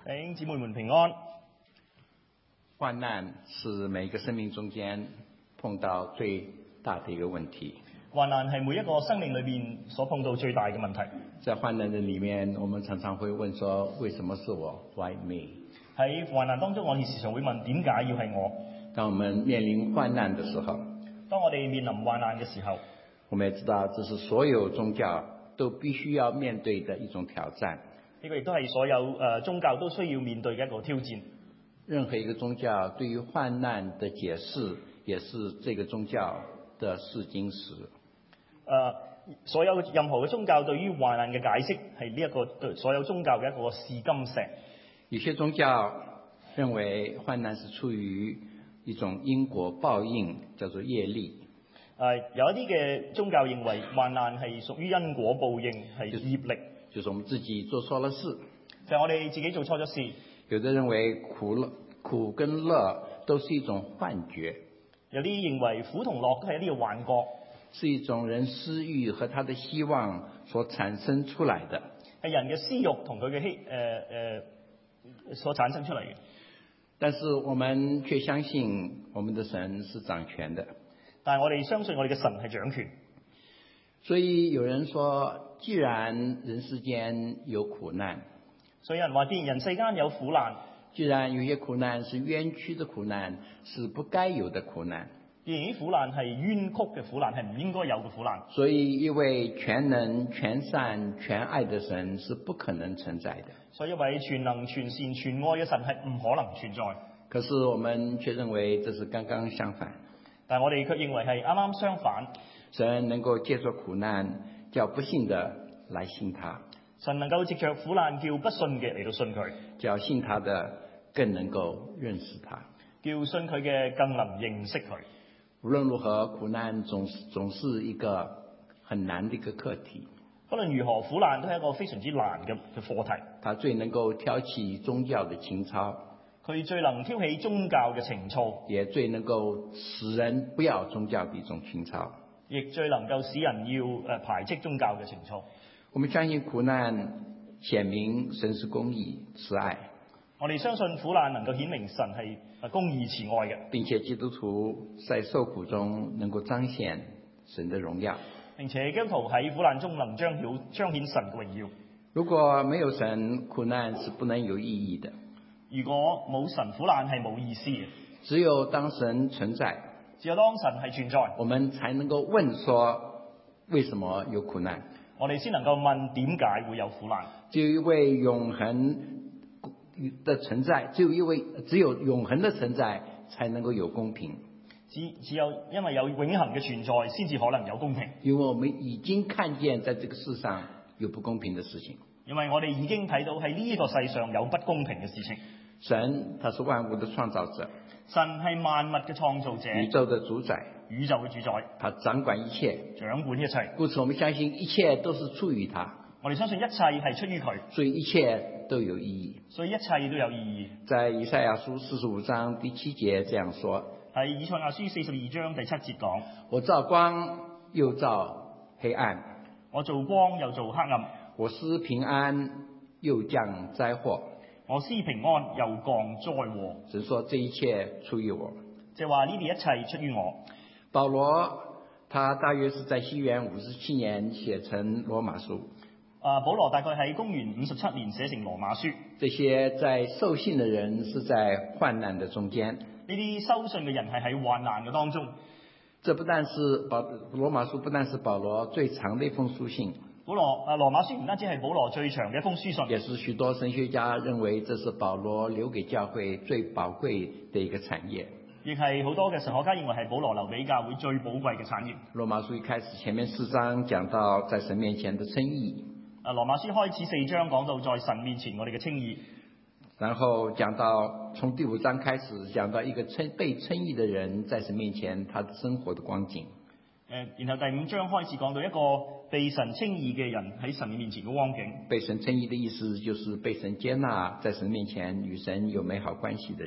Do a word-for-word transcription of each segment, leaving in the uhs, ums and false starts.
弟兄姊妹們平安。 患難是每個生命中間碰到最大的一個問題。 患難係每一個生命裏邊所碰到最大嘅問題。 在患難的裡面，我們常常會問說：為什麼是我 ？Why me？ 喺患難當中，我哋時常會問：點解要係我？ 當我們面臨患難的時候， 當我哋面臨患難嘅時候， 我們也知道這是所有宗教都必須要面對的一種挑戰。 呢個亦都係所有誒、呃、宗教都需要面對嘅一個挑戰。 任何一個宗教對於患難的解釋，也是這個宗教的試金石。誒、 呃，所有任何嘅宗教對於患難嘅解釋，係呢一個對所有宗教嘅一個試金石。 有些宗教認為患難是出於一種因果報應，叫做業力。 誒、呃，有一啲嘅宗教認為患難係屬於因果報應，係業力。 就是我們自己做錯了事， 就係我哋自己做錯咗事。 有的認為苦樂苦跟樂都是一種幻覺， 有啲認為苦同樂都係一啲嘅幻覺， 是一種人私欲和他的希望所產生出來的， 係人嘅私欲同佢嘅希誒誒所產生出嚟嘅。 但是我們卻相信我們的神是掌權的， 但係我哋相信我哋嘅神係掌權。 所以有人說，既然人世間有苦難， 所以有人話，既然人世間有苦難， 既然有些苦難是冤屈的苦難，是不該有的苦難， 既然啲苦難係冤曲嘅苦難，係唔應該有嘅苦難， 所以一位全能、全善、全愛的神是不可能存在的。 所以一位全能、全善、全愛嘅神係唔可能存在。 可是我們卻認為這是剛剛相反， 但係我哋卻認為係啱啱相反。 神能夠借着苦難叫不信的來信他， 神能夠藉着苦難叫不信嘅嚟到信佢， 叫信他的更能夠認識他， 叫信佢嘅更能認識佢。 無論如何，苦難總是總是一個很難的一個課題。 不論如何，苦難都係一個非常之難嘅嘅課題。 它最能夠挑起宗教的情操， 佢最能挑起宗教嘅情操， 也最能夠使人不要宗教的一種情操， 亦最能夠使人要誒排斥宗教嘅情操。 我們相信苦難顯明神是公義慈愛， 我哋相信苦難能夠顯明神係誒公義慈愛嘅， 並且基督徒在受苦中能夠彰顯神的榮耀， 並且基督徒喺苦難中能彰顯彰顯神嘅榮耀。 如果沒有神，苦難是不能有意義的。 如果冇神，苦難係冇意思嘅。 只有當神存在， 只有當神係存在， 我們才能夠問說為什麼有苦難。 我哋先能夠問點解會有苦難。 只有一位永恆的存在，只有一位只有永恆的存在才能夠有公平。 只只有因為有永恆嘅存在，先至可能有公平。 因為我們已經看見在這個世上有不公平的事情。 因為我哋已經睇到喺呢個世上有不公平嘅事情。 神他是萬物的創造者， 神係萬物嘅創造者， 宇宙的主宰， 宇宙嘅主宰， 他掌管一切， 掌管一切。 故此我們相信一切都是出於他。 我哋相信一切係出於佢， 所以一切都有意義。 所以一切都有意義。 在以賽亞書四十五章第七節這樣說： 喺以賽亞書四十二章第七節講， 我造光又造黑暗， 我做光又做黑暗， 我施平安又降災禍， 我施平安又降災禍。 神說這一切出於我， 即係話呢啲一切出於我。 保羅他大約是在西元五十七年寫成羅馬書。 啊，保羅大概喺公元五十七年寫成羅馬書。 這些在受信的人是在患難的中間， 呢啲收信嘅人係喺患難嘅當中。 這不但是保羅馬書，不但是保羅最長的一封書信。 保羅啊，羅馬書唔單止係保羅最長嘅一封書信， 也是許多神學家認為這是保羅留給教會最寶貴的一個產業。 亦係好多嘅神學家認為係保羅留俾教會最寶貴嘅產業。 羅馬書一開始前面四章講到在神面前的稱義。 啊，羅馬書開始四章講到在神面前我哋嘅稱義， 然後講到從第五章開始講到一個稱被稱義的人在神面前他的生活的光景。 誒，然後第五章開始講到一個被神稱義嘅人喺神面前嘅光景。 被神稱義的意思就是被神接納，在神面前與神有美好關係的人。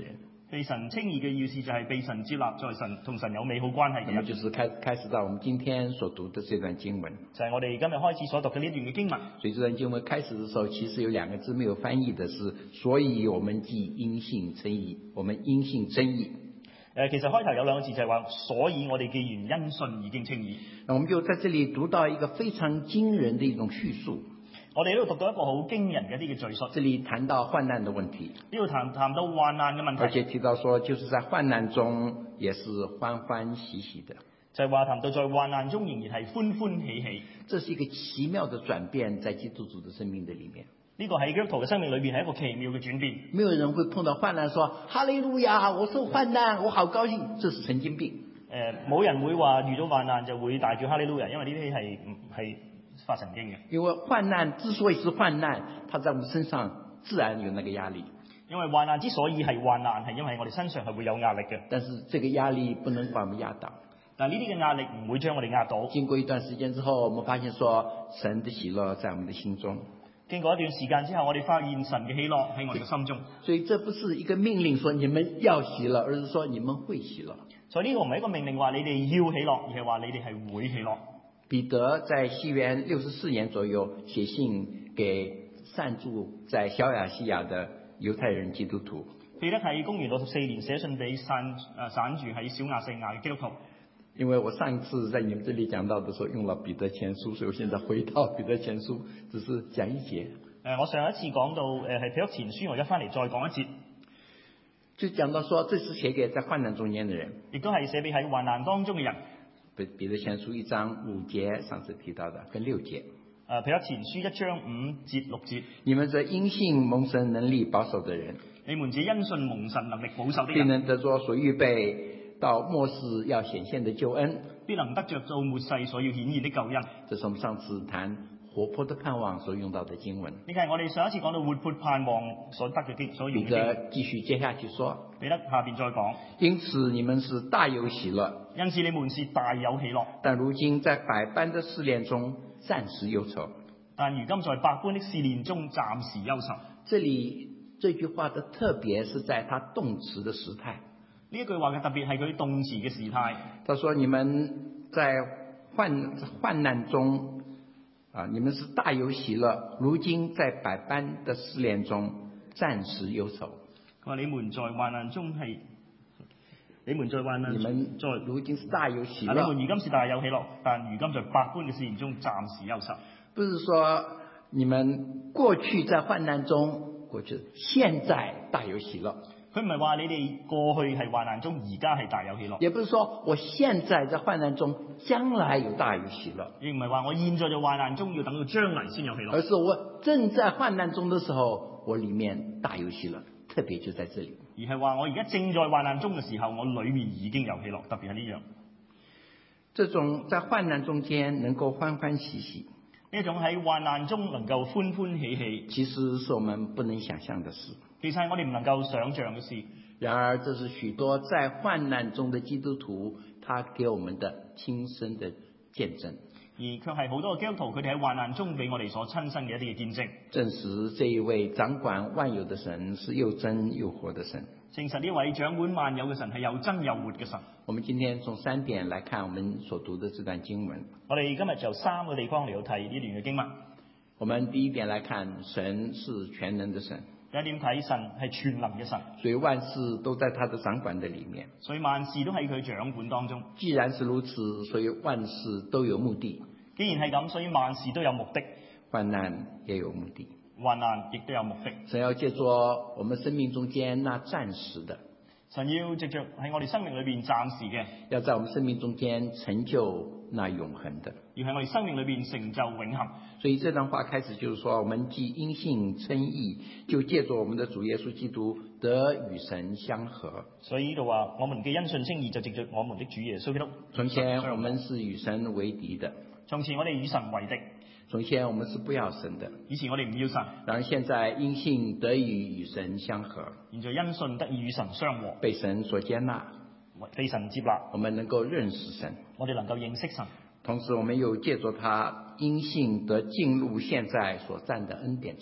被神稱義嘅意思就係被神接納，在神同神有美好關係嘅人。 那麼就是開開始到我們今天所讀的這段經文， 就係我哋今日開始所讀嘅呢段嘅經文。 所以這段經文開始的時候，其實有兩個字沒有翻譯的是，所以我們既因信稱義，我們因信稱義。 誒，其實開頭有兩個字就係話，所以我哋既然因信已經稱義。 那我們就在這裡讀到一個非常驚人的一種敘述。 我哋呢度讀到一個好驚人嘅一啲嘅敘述。 這裡談到患難的問題， 呢度談談到患難嘅問題， 而且提到說，就是在患難中也是歡歡喜喜的。 就係話談到在患難中仍然係歡歡喜喜。 這是一個奇妙的轉變，在基督徒的生命的裡面。 呢個喺基督徒嘅生命裏邊係一個奇妙嘅轉變。 沒有人會碰到患難說哈利路亞，我受患難，我好高興，這是神經病。 誒，冇人會話遇到患難就會大叫哈利路亞，因為呢啲係係發神經嘅。 因為患難之所以是患難，它在我們身上自然有那個壓力。 因為患難之所以係患難，係因為我哋身上係會有壓力嘅。 但是這個壓力不能把我們壓倒。 但係呢啲嘅壓力唔會將我哋壓倒。 經過一段時間之後，我們發現說神的喜樂在我們的心中。 經過一段時間之後，我哋發現神嘅喜樂喺我哋嘅心中。 所以這不是一個命令說你們要喜樂，而是說你們會喜樂。 所以呢個唔係一個命令話你哋要喜樂，而係話你哋係會喜樂。 彼得在西元六十四年左右寫信給散住在小亞細亞的猶太人基督徒。 彼得喺公元六十四年寫信俾散誒散住喺小亞細亞嘅基督徒。 因為我上一次在你們這裡講到的時候用了彼得前書，所以我現在回到彼得前書，只是講一節。 誒，我上一次講到誒係彼得前書，我而家翻嚟再講一節， 就講到說，這是寫給在患難中間的人， 亦都係寫俾喺患難當中嘅人。 彼彼得前書一章五節，上次提到的跟六節。 誒，彼得前書一章五節六節， 你們這因信蒙神能力保守的人， 你們這因信蒙神能力保守的人， 必能得着所預備到末世要顯現的救恩， 必能得着做末世所要顯現的救恩。 這是我們上次談活潑的盼望所用到的經文。 呢個係我哋上一次講到活潑盼望所得嘅經所用嘅彼經文。 得繼續接下去說， 彼得下邊再講， 因此你們是大有喜樂， 因此你們是大有喜樂， 但如今在百般的試煉中暫時憂愁。 但如今在百般的試煉中暫時憂愁。 這裡這句話的特別是在它動詞的時態。 呢一句話嘅特別係佢動詞嘅時態。 他說：你們在患患難中啊，你們是大有喜樂，如今在百般的試煉中暫時憂愁。 佢話：你們在患難中係，你們在患難中， 你們在如今是大有喜樂。 你們如今是大有喜樂，但如今在百般嘅試驗中暫時憂愁。 不是說你們過去在患難中，過去現在大有喜樂。 佢唔係話你哋過去係患難中，而家係大有喜樂。 也不是說我現在在患難中，將來有大有喜樂。 亦唔係話我現在在患難中，要等到將來先有喜樂。 而是我正在患難中的時候，我裡面大有喜樂，特別就在這裡。 而係話我而家正在患難中嘅時候，我裡面已經有喜樂，特別係呢樣。 這種在患難中間能夠歡歡喜喜， 呢一種喺患難中能夠歡歡喜喜， 其實是我們不能想象的事。 其實係我哋唔能夠想象嘅事。 然而，這是許多在患難中的基督徒，他給我們的親身的見證。 而卻係好多嘅基督徒，佢哋喺患難中俾我哋所親身嘅一啲嘅見證， 證實這一位掌管萬有的神是又真又活的神。 證實呢位掌管萬有嘅神係又真又活嘅神。 我們今天從三點來看我們所讀的這段經文。 我哋今日就三個地方嚟到睇呢段嘅經文。 我們第一點來看，神是全能的神。 第一點睇神係全能嘅神， 所以萬事都在他的掌管的裡面。 所以萬事都喺佢掌管當中。 既然是如此，所以萬事都有目的。 既然係咁，所以萬事都有目的。 患難也有目的， 患難亦都有目的。 神要借着我們生命中間那暫時的， 神要藉着喺我哋生命裏邊暫時嘅， 要在我們生命中間成就那永恆的， 而喺我哋生命裏邊成就永恆。 所以這段話開始就是說，我們既因信稱義，就借着我們的主耶穌基督得與神相合。 所以呢度話，我們嘅因信稱義就藉着我們的主耶穌基督。 從前我們是與神為敵的， 從前我哋與神為敵， 從前我們是不要神的， 以前我哋唔要神， 然而現在因信得以與神相合， 現在因信得以與神相和， 被神所接納， 被神接納， 我們能夠認識神， 我哋能夠認識神。 同時我們又借着他因信得進入現在所占的恩典中， 而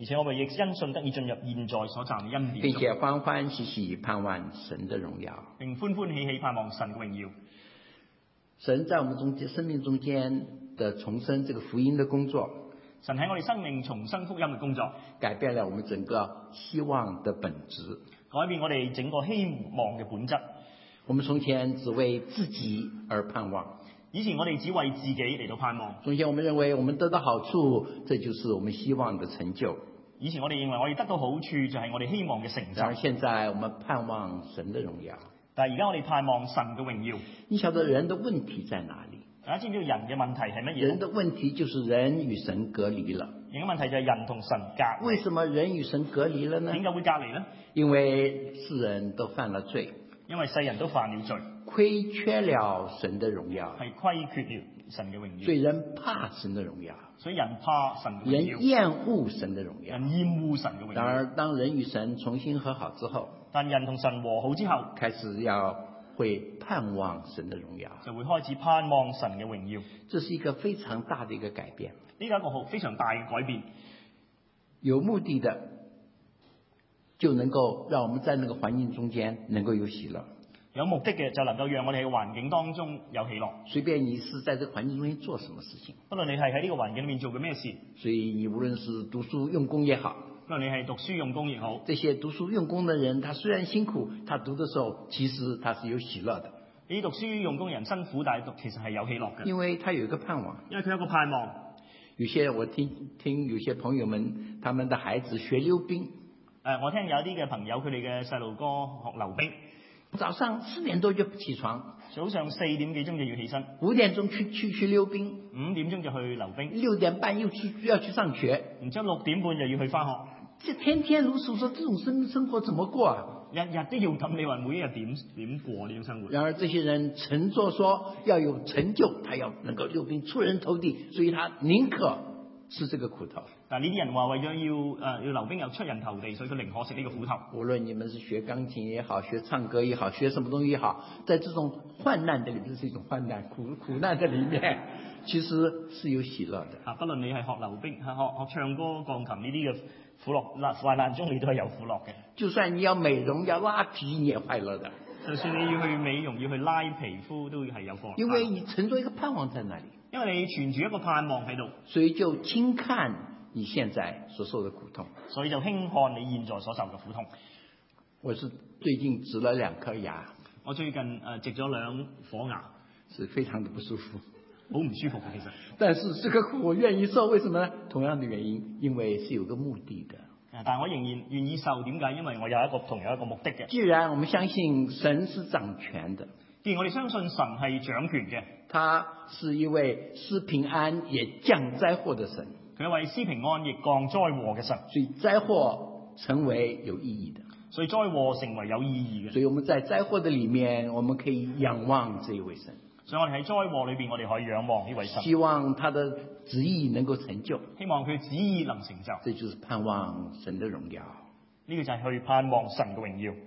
而且我們亦因信得以進入現在所站嘅恩典中， 並且歡歡喜喜盼望神的榮耀。 並歡歡喜喜盼望神嘅榮耀。 神在我們中間生命中間的重生這個福音的工作， 神喺我哋生命重生福音嘅工作， 改變了我們整個希望的本質， 改變我哋整個希望嘅本質。 我們從前只為自己而盼望， 以前我哋只為自己嚟到盼望。 從前我們認為我們得到好處，這就是我們希望的成就。 以前我哋認為我哋得到好處就係我哋希望嘅成就。 然而現在我們盼望神的榮耀。 但係而家我哋盼望神嘅榮耀。 你曉得人的問題在哪裡？ 大家知唔知道人嘅問題係乜嘢？ 人的問題就是人與神隔離了。 人嘅問題就係人同神隔離。 為什麼人與神隔離了呢？ 點解會隔離呢？ 因為世人都犯了罪， 因為世人都犯了罪， 虧缺了神的榮耀， 係虧缺了神嘅榮耀。 所以人怕神的榮耀， 所以人怕神嘅人榮耀， 厭惡神的榮耀。 人厭惡神嘅榮耀。 然而當人與神重新和好之後， 但人同神和好之後， 開始要會盼望神的榮耀， 就會開始盼望神嘅榮耀。 這是一個非常大的一個改變， 呢個係一個好非常大嘅改變。 有目的的就能夠讓我們在那個環境中間能夠有喜樂。 有目的嘅就能夠讓我哋喺環境當中有喜樂。 隨便你是在這個環境中間做什麼事情， 不論你係喺呢個環境裏面做嘅咩事， 所以你無論是讀書用功也好， 不論你係讀書用功亦好， 這些讀書用功的人，他雖然辛苦，他讀的時候其實他是有喜樂的。 呢啲讀書用功嘅人辛苦，但係讀其實係有喜樂嘅， 因為他有一個盼望。 因為佢有一個盼望。 有些我聽聽有些朋友們，他們的孩子學溜冰， 誒、呃，我聽有啲嘅朋友佢哋嘅細路哥學溜冰， 早上四點多就起床， 早上四點幾鐘就要起身， 五點鐘去去去溜冰， 五點鐘就去溜冰， 六點半又去要去上學， 然之後六點半就要去返學。 這天天如此，說這種生生活怎麼過啊？ 日日都要咁，你話每一日點點過呢種生活？ 然而這些人乘坐說要有成就，他要能夠溜冰出人頭地，所以他寧可吃這個苦頭。 但係呢啲人話為咗要誒、呃、要溜冰又出人頭地，所以佢寧可食呢個苦頭。 無論你們是學鋼琴也好，學唱歌也好，學什麼東西也好，在這種患難的裏面，這是一種患難苦苦難的裏面，其實是有喜樂的。 啊，不論你係學溜冰、係學學唱歌、鋼琴呢啲嘅苦樂，患難中你都係有苦樂嘅。 就算你要美容、要拉皮，你也快樂的。 就算你要去美容、要去拉皮膚，都係有苦樂。 因為你存着一個盼望在那裡， 因為你存住一個盼望喺度， 所以就輕看你現在所受的苦痛。 所以就輕看你現在所受嘅苦痛。 我是最近植了兩顆牙， 我最近誒、呃、植咗兩顆牙， 是非常的不舒服， 好唔舒服嘅其實。 但是這個苦我願意受，為什麼呢？同樣的原因，因為是有個目的的。 但係我仍然願意受，點解？因為我有一個同樣一個目的嘅。 既然我們相信神是掌權的， 既然我哋相信神係掌權嘅， 他是一位施平安也降災禍的神， 佢係為施平安亦降災禍嘅神， 所以災禍成為有意義的。 所以災禍成為有意義嘅。 所以我們在災禍的裡面，我們可以仰望這一位神。 所以我哋喺災禍裏邊，我哋可以仰望呢位神， 希望他的旨意能夠成就， 希望佢旨意能成就。 這就是盼望神的榮耀。 呢個就係去盼望神嘅榮耀。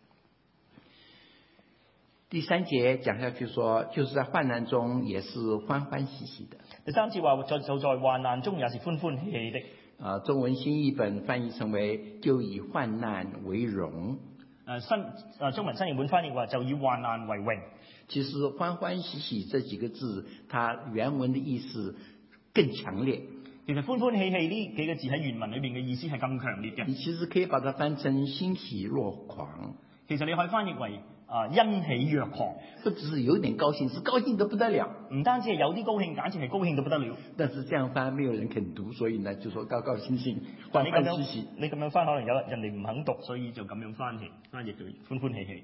第三節講下去說，就是在患難中也是歡歡喜喜的。 第三節話就就在患難中也是歡歡喜喜的。 啊，中文新譯本翻譯成為就以患難為榮。 誒新誒中文新譯本翻譯話就以患難為榮。 其實歡歡喜喜這幾個字，它原文的意思更強烈。 其實歡歡喜喜呢幾個字喺原文裏邊嘅意思係更強烈嘅。 你其實可以把它翻成欣喜若狂。 其實你可以翻譯為啊欣喜若狂， 不只是有點高興，是高興得不得了。 唔單止係有啲高興，簡直係高興到不得了。 但是這樣翻沒有人肯讀，所以呢就說高高興興、歡歡喜喜。 你咁樣翻可能有人哋唔肯讀，所以就咁樣翻譯翻譯對歡歡喜喜。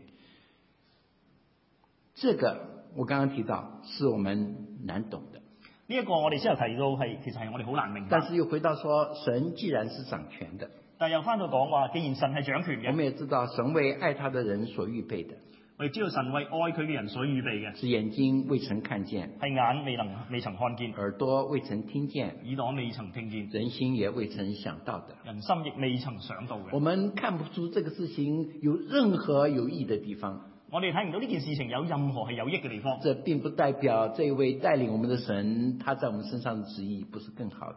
這個我剛剛提到是我們難懂的。 呢一個我哋先頭提到係其實係我哋好難明白。 但是又回到說神既然是掌權的， 但又翻到講話，既然神係掌權嘅， 我們也知道神為愛他的人所預備的。 我哋知道神為愛佢嘅人所預備嘅， 是眼睛未曾看見， 係眼未能未曾看見， 耳朵未曾聽見， 耳朵未曾聽見， 人心也未曾想到的， 人心亦未曾想到嘅。 我們看不出這個事情有任何有益的地方。 我哋睇唔到呢件事情有任何係有益嘅地方。 這並不代表這位帶領我們的神，他在我們身上的旨意不是更好的。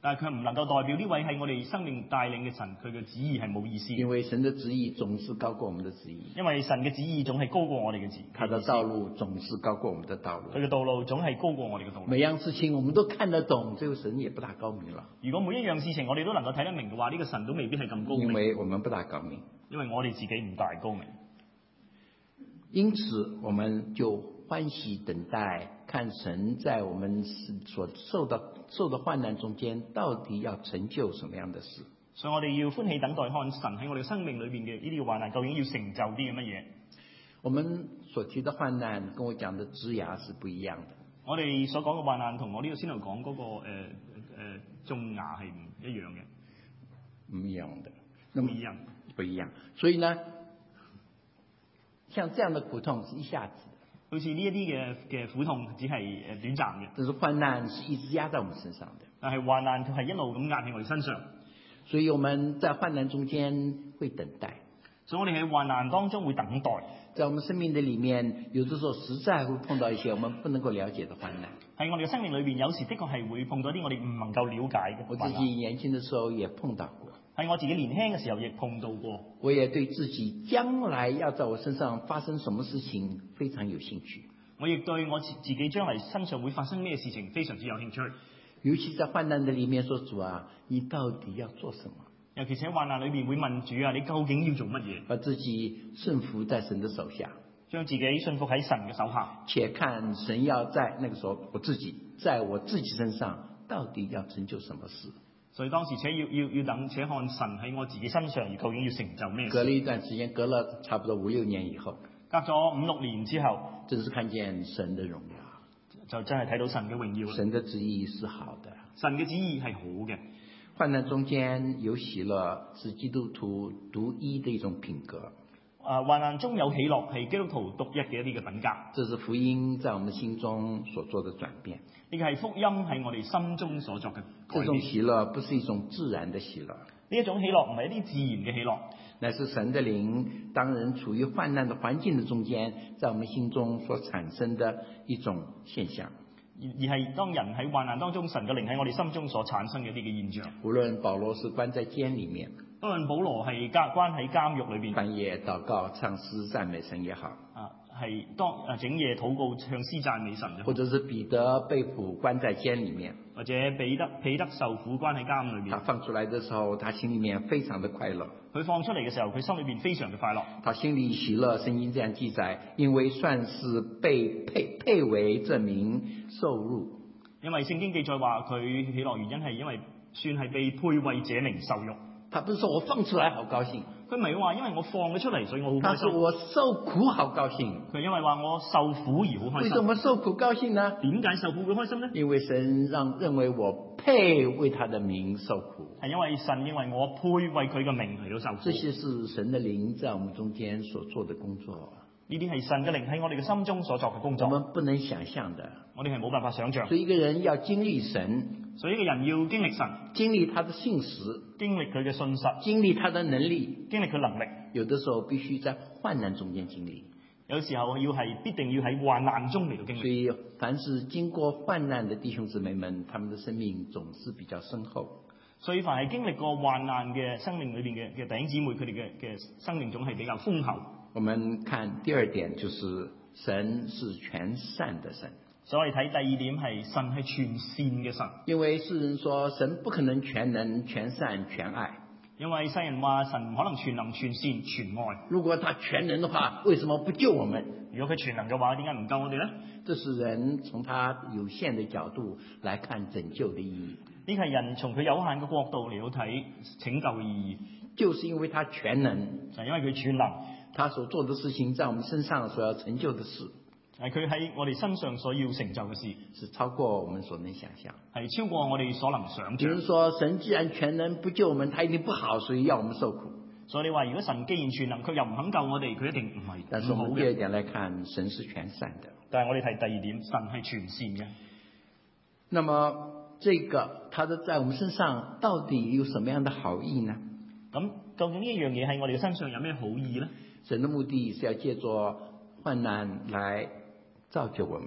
但係佢唔能夠代表呢位係我哋生命帶領嘅神，佢嘅旨意係冇意思。 因為神的旨意總是高過我們的旨意， 因為神嘅旨意總係高過我哋嘅旨意， 他的道路總是高過我們的道路。 佢嘅道路總係高過我哋嘅道路。 每樣事情我們都看得懂，這個神也不大高明了。 如果每一樣事情我哋都能夠睇得明嘅話，呢、這個神都未必係咁高明。 因為我們不大高明， 因為我哋自己唔大高明。 因此我們就歡喜等待，看神在我們所受到受的患難中間，到底要成就什麼樣的事。 所以我哋要歡喜等待，看神喺我哋生命裏邊嘅呢啲患難，究竟要成就啲嘅乜嘢？ 我們所提的患難，跟我講的枝芽是不一樣的。 我哋所講嘅患難，同我呢個先頭講嗰個誒誒種芽係唔一樣嘅， 唔一樣的，那麼唔一樣， 不一樣。所以呢，像這樣的苦痛是一下子的， 好似呢一啲嘅嘅苦痛只係誒短暫嘅， 但是患難是一直壓在我們身上的。 但係患難佢係一路咁壓喺我哋身上， 所以我們在患難中間會等待。 所以我哋喺患難當中會等待。 在我們生命的裡面，有的時候實在會碰到一些我們不能夠了解的患難。 喺我哋嘅生命裏邊，有時的確係會碰到啲我哋唔能夠了解嘅我患難。 自己年輕的時候也碰到過。 喺我自己年輕嘅時候亦碰到過。 我也對自己將來要在我身上發生什麼事情非常有興趣。 我亦對我自自己將來身上會發生咩事情非常之有興趣。 尤其在患難的裡面說，主啊，你到底要做什麼？ 尤其是喺患難裏邊會問主啊，你究竟要做乜嘢？ 把自己順服在神的手下， 將自己順服喺神嘅手下， 且看神要在那個時候，我自己在我自己身上到底要成就什麼事。 所以當時且要要要等，且看神喺我自己身上而究竟要成就咩事。 隔了一段時間，隔了差不多五六年以後， 隔咗五六年之後， 真是看見神的榮耀， 就真係睇到神嘅榮耀啦。 神的旨意是好的， 神嘅旨意係好嘅。 患難中間有喜樂，是基督徒獨一的一種品格。 啊，患難中有喜樂，係基督徒獨一嘅一啲嘅品格。 這是福音在我們心中所做的轉變。 呢個係福音喺我哋心中所作嘅改變。 這種喜樂不是一種自然的喜樂， 呢一種喜樂唔係一啲自然嘅喜樂， 乃是神的靈當人處於患難的環境的中間，在我們心中所產生的一種現象。 而而係當人喺患難當中，神嘅靈喺我哋心中所產生嘅一啲嘅現象。 無論保羅是關在監裡面， 無論保羅係監關喺監獄裏邊， 半夜禱告、唱詩、讚美神也好， 啊，係當啊整夜禱告、唱詩讚美神， 或者是彼得被捕關在監裡面， 或者彼得彼得受苦關喺監裏面， 他放出來的時候，他心裡面非常的快樂。 佢放出嚟嘅時候，佢心裏邊非常嘅快樂。 他心裡喜樂，聖經這樣記載，因為算是被配配為這名受辱。 因為聖經記載話佢喜樂原因係因為算係被配為這名受辱。 他不是說我放出來好高興， 佢唔係話因為我放咗出嚟所以我好他開心。 說我受苦好高興。 佢因為話我受苦而好開為心。 什麼受苦高興呢？ 點解受苦會開心呢？ 因為神讓認為我配為他的名受苦。 係因為神認為我配為佢嘅名嚟到受苦。 這些是神的靈在我們中間所做的工作。 呢啲係神嘅靈喺我哋嘅心中所作嘅工作。 我們不能想象的。 我哋係冇辦法想象。 所以一個人要經歷神， 所以一個人要經歷神， 經歷他的信實， 經歷佢嘅信實， 經歷他的能力， 經歷佢能力。 有的時候必須在患難中間經歷。 有時候要係必定要喺患難中嚟到經歷。 所以凡是經過患難的弟兄姊妹們，他們的生命總是比較深厚。 所以凡係經歷過患難嘅生命裏邊嘅嘅弟兄姊妹，佢哋嘅嘅生命總係比較豐厚。 我們看第二點，就是神是全善的神。 所以睇第二點係神係全善嘅神。 因為世人說神不可能全能、全善、全愛。 因為世人話神唔可能全能、全善、全愛。 如果他全能的話，為什麼不救我們？ 如果佢全能嘅話，點解唔救我哋呢？ 這是人從他有限的角度來看拯救的意義。 呢係人從佢有限嘅角度嚟到睇拯救嘅意義。 就是因為他全能， 就係因為佢全能， 他所做的事情在我們身上所要成就的事， 係佢喺我哋身上所要成就嘅事， 是超過我們所能想象， 係超過我哋所能想象。 比如說神既然全能不救我們，他一定不好，所以要我們受苦。 所以你話如果神既然全能，佢又唔肯救我哋，佢一定唔係。 但是我們第二點來看，神是全善的。 但係我哋睇第二點，神係全善嘅。 那麼這個他的在我們身上到底有什麼樣的好意呢？ 咁究竟呢一樣嘢喺我哋嘅身上有咩好意呢？ 神的目的是要借助患難來造就我們。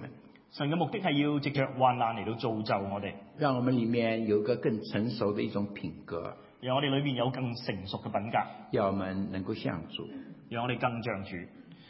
神嘅目的係要藉着患難嚟到造就我哋， 让我们里面有个更成熟的一种品格， 讓我哋裏邊有更成熟嘅品格， 要我们能够像主。 讓我哋更像主。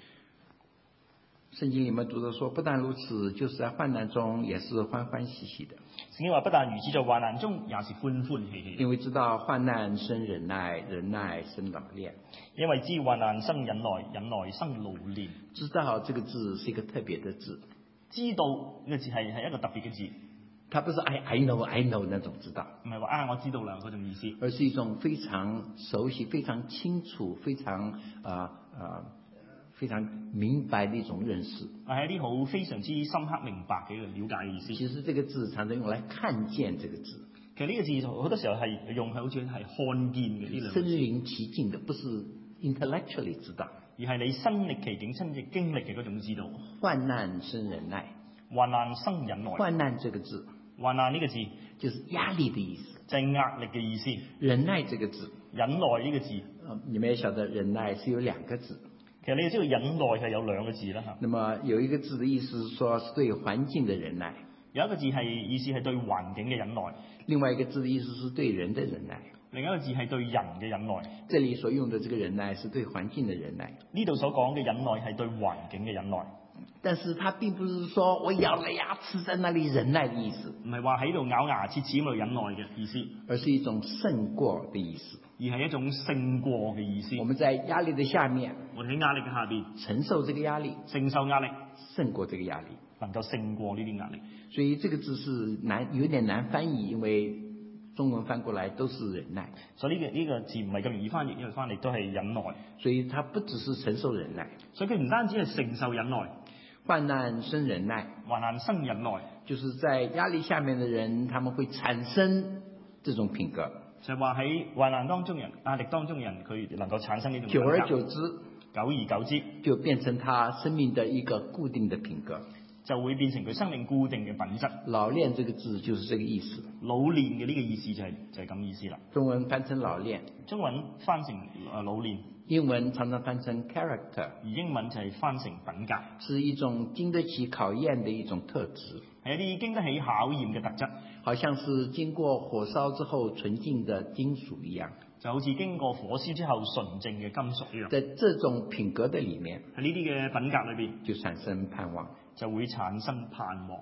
圣经里面读的说，不但如此，就是在患難中也是歡歡喜喜的， 聖經話不但如此，在患難中也是歡歡喜喜。 因為知道患難生忍耐，忍耐生老練。 因為知患難生忍耐，忍耐生老練。 知道這個字是一個特別的字， 知道呢個字係係一個特別嘅字， 它不是 I I know I know 那種知道， 唔係話啊我知道啦嗰種意思， 而是一種非常熟悉、非常清楚、非常啊啊、呃、非常明白的一種認識。 係一啲好非常之深刻明白嘅一個了解嘅意思。 其實這個字常常用來看見這個字， 其實呢個字好多時候係用係好似係看見嘅呢兩個身字， 臨其境的，不是 intellectually 知道。 而係你身歷其境、親自經歷嘅嗰種知道。 患難生忍耐， 患難生忍耐。 患難這個字患難呢個字就是壓力的意思， 就係壓力嘅意思。 忍耐這個字， 忍耐呢個字， 呃你們也曉得忍耐是有兩個字。 其實你要知道忍耐係有兩個字啦嚇。 那麼有一個字的意思是說是對環境的忍耐， 有一個字係意思係對環境嘅忍耐， 另外一個字的意思是對人的忍耐。 另一個字係對人嘅忍耐。 這裡所用的這個忍耐是對環境的忍耐， 呢度所講嘅忍耐係對環境嘅忍耐， 但是它並不是說我咬了牙齒在那裡忍耐的意思， 唔係話喺度咬牙切齒咁度忍耐嘅意思， 而是一種勝過的意思。 而係一種勝過嘅意思。 我們在壓力的下面， 我哋喺壓力嘅下邊承受這個壓力， 承受壓力， 勝過這個壓力。 能夠勝過呢啲壓力。 所以這個字是難，有點難翻譯，因為中文翻過來都是忍耐， 所以呢個呢個字唔係咁容易翻譯，因為翻譯都係忍耐。 所以它不只是承受忍耐， 所以佢唔單止係承受忍耐， 患難生忍耐， 患難生忍耐， 就是在壓力下面的人，他們會產生這種品格。 就係話喺患難當中人、壓力當中人，佢能夠產生呢種久而品格。 久之， 久而久之， 就變成他生命的一個固定的品格。 就會變成佢生命固定嘅品質。 老練這個字就是這個意思。 老練嘅呢個意思就係、就係、咁意思啦。 中文翻成老練， 中文翻成誒老練， 英文常常翻成 character， 而英文就係翻成品格， 是一種經得起考驗的一種特質， 係一啲經得起考驗嘅特質， 好像是經過火燒之後純淨的金屬一樣。 就好似經過火燒之後純淨嘅金屬一樣。 在這種品格的裡面， 喺呢啲嘅品格裏邊， 就產生盼望。 就會產生盼望。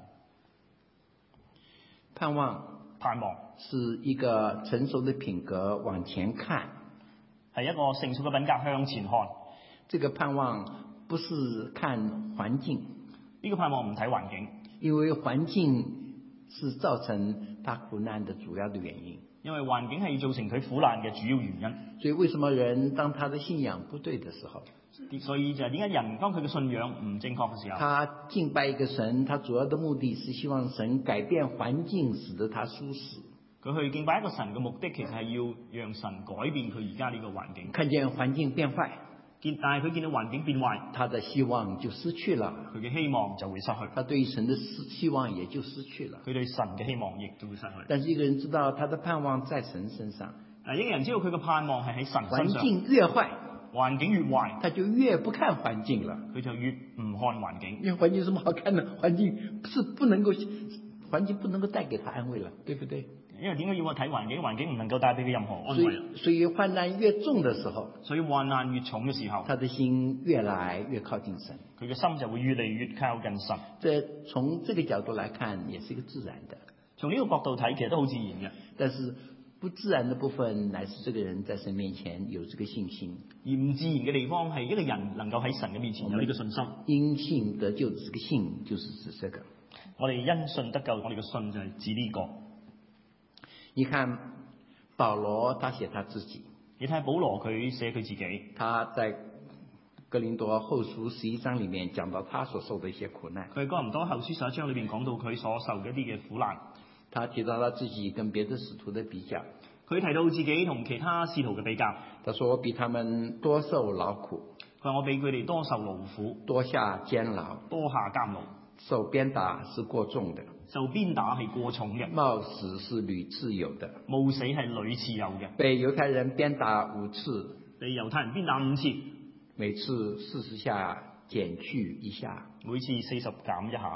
盼望， 盼望是一個成熟的品格往前看， 係一個成熟嘅品格向前看。 這個盼望不是看環境， 呢個盼望唔睇環境， 因為環境是造成他苦難的主要的原因。 因為環境係造成佢苦難嘅主要原因。 所以為什麼人當他的信仰不對的時候， 所以就係點解人當佢嘅信仰唔正確嘅時候， 他敬拜一個神，他主要的目的是希望神改變環境，使得他舒適。 佢去敬拜一個神嘅目的，其實係要讓神改變佢而家呢個環境。 看見環境變壞， 見但係佢見到環境變壞， 他的希望就失去了， 佢嘅希望就會失去， 他對神的希望也就失去了。 佢對神嘅希望亦都會失去。 但是一個人知道他的盼望在神身上， 嗱，一個人知道佢嘅盼望係喺神身環上， 境越壞， 環境越壞， 他就越不看環境了。 佢就越唔看環境。 因為環境有什麼好看的？環境是不能夠，環境不能夠帶給他安慰了，對不對？ 因為點解要我睇環境？環境唔能夠帶俾佢任何安慰。 所以，所以患難越重的時候， 所以患難越重嘅時候， 他的心越來越靠近神。 佢嘅心就會越嚟越靠近神。 這從這個角度來看，也是一個自然的。 從呢個角度睇，其實都好自然嘅。 但是不自然的部分，乃是這個人在神面前有這個信心。 而唔自然嘅地方係一個人能夠喺神嘅面前有呢個信心。 因信得救的這個信，就是指這個。 我哋因信得救，我哋嘅信就係指呢個。 你看保羅，他寫他自己。 你睇保羅佢寫佢自己， 他在哥林多後書十一章裡面講到他所受的一些苦難。 佢喺哥林多後書十一章裏邊講到佢所受嘅一啲嘅苦難。 他提到他自己跟別的使徒的比較。 佢提到自己同其他使徒嘅比較。 他說我比他們多受勞苦。 佢話我比佢哋多受勞苦， 多下監牢， 多下監牢。 受鞭打是過重的， 受鞭打係過重嘅， 冒死是屢次有的， 冒死係屢次有嘅。 被猶太人鞭打五次， 被猶太人鞭打五次， 每次四十下減去一下， 每次四十減一下。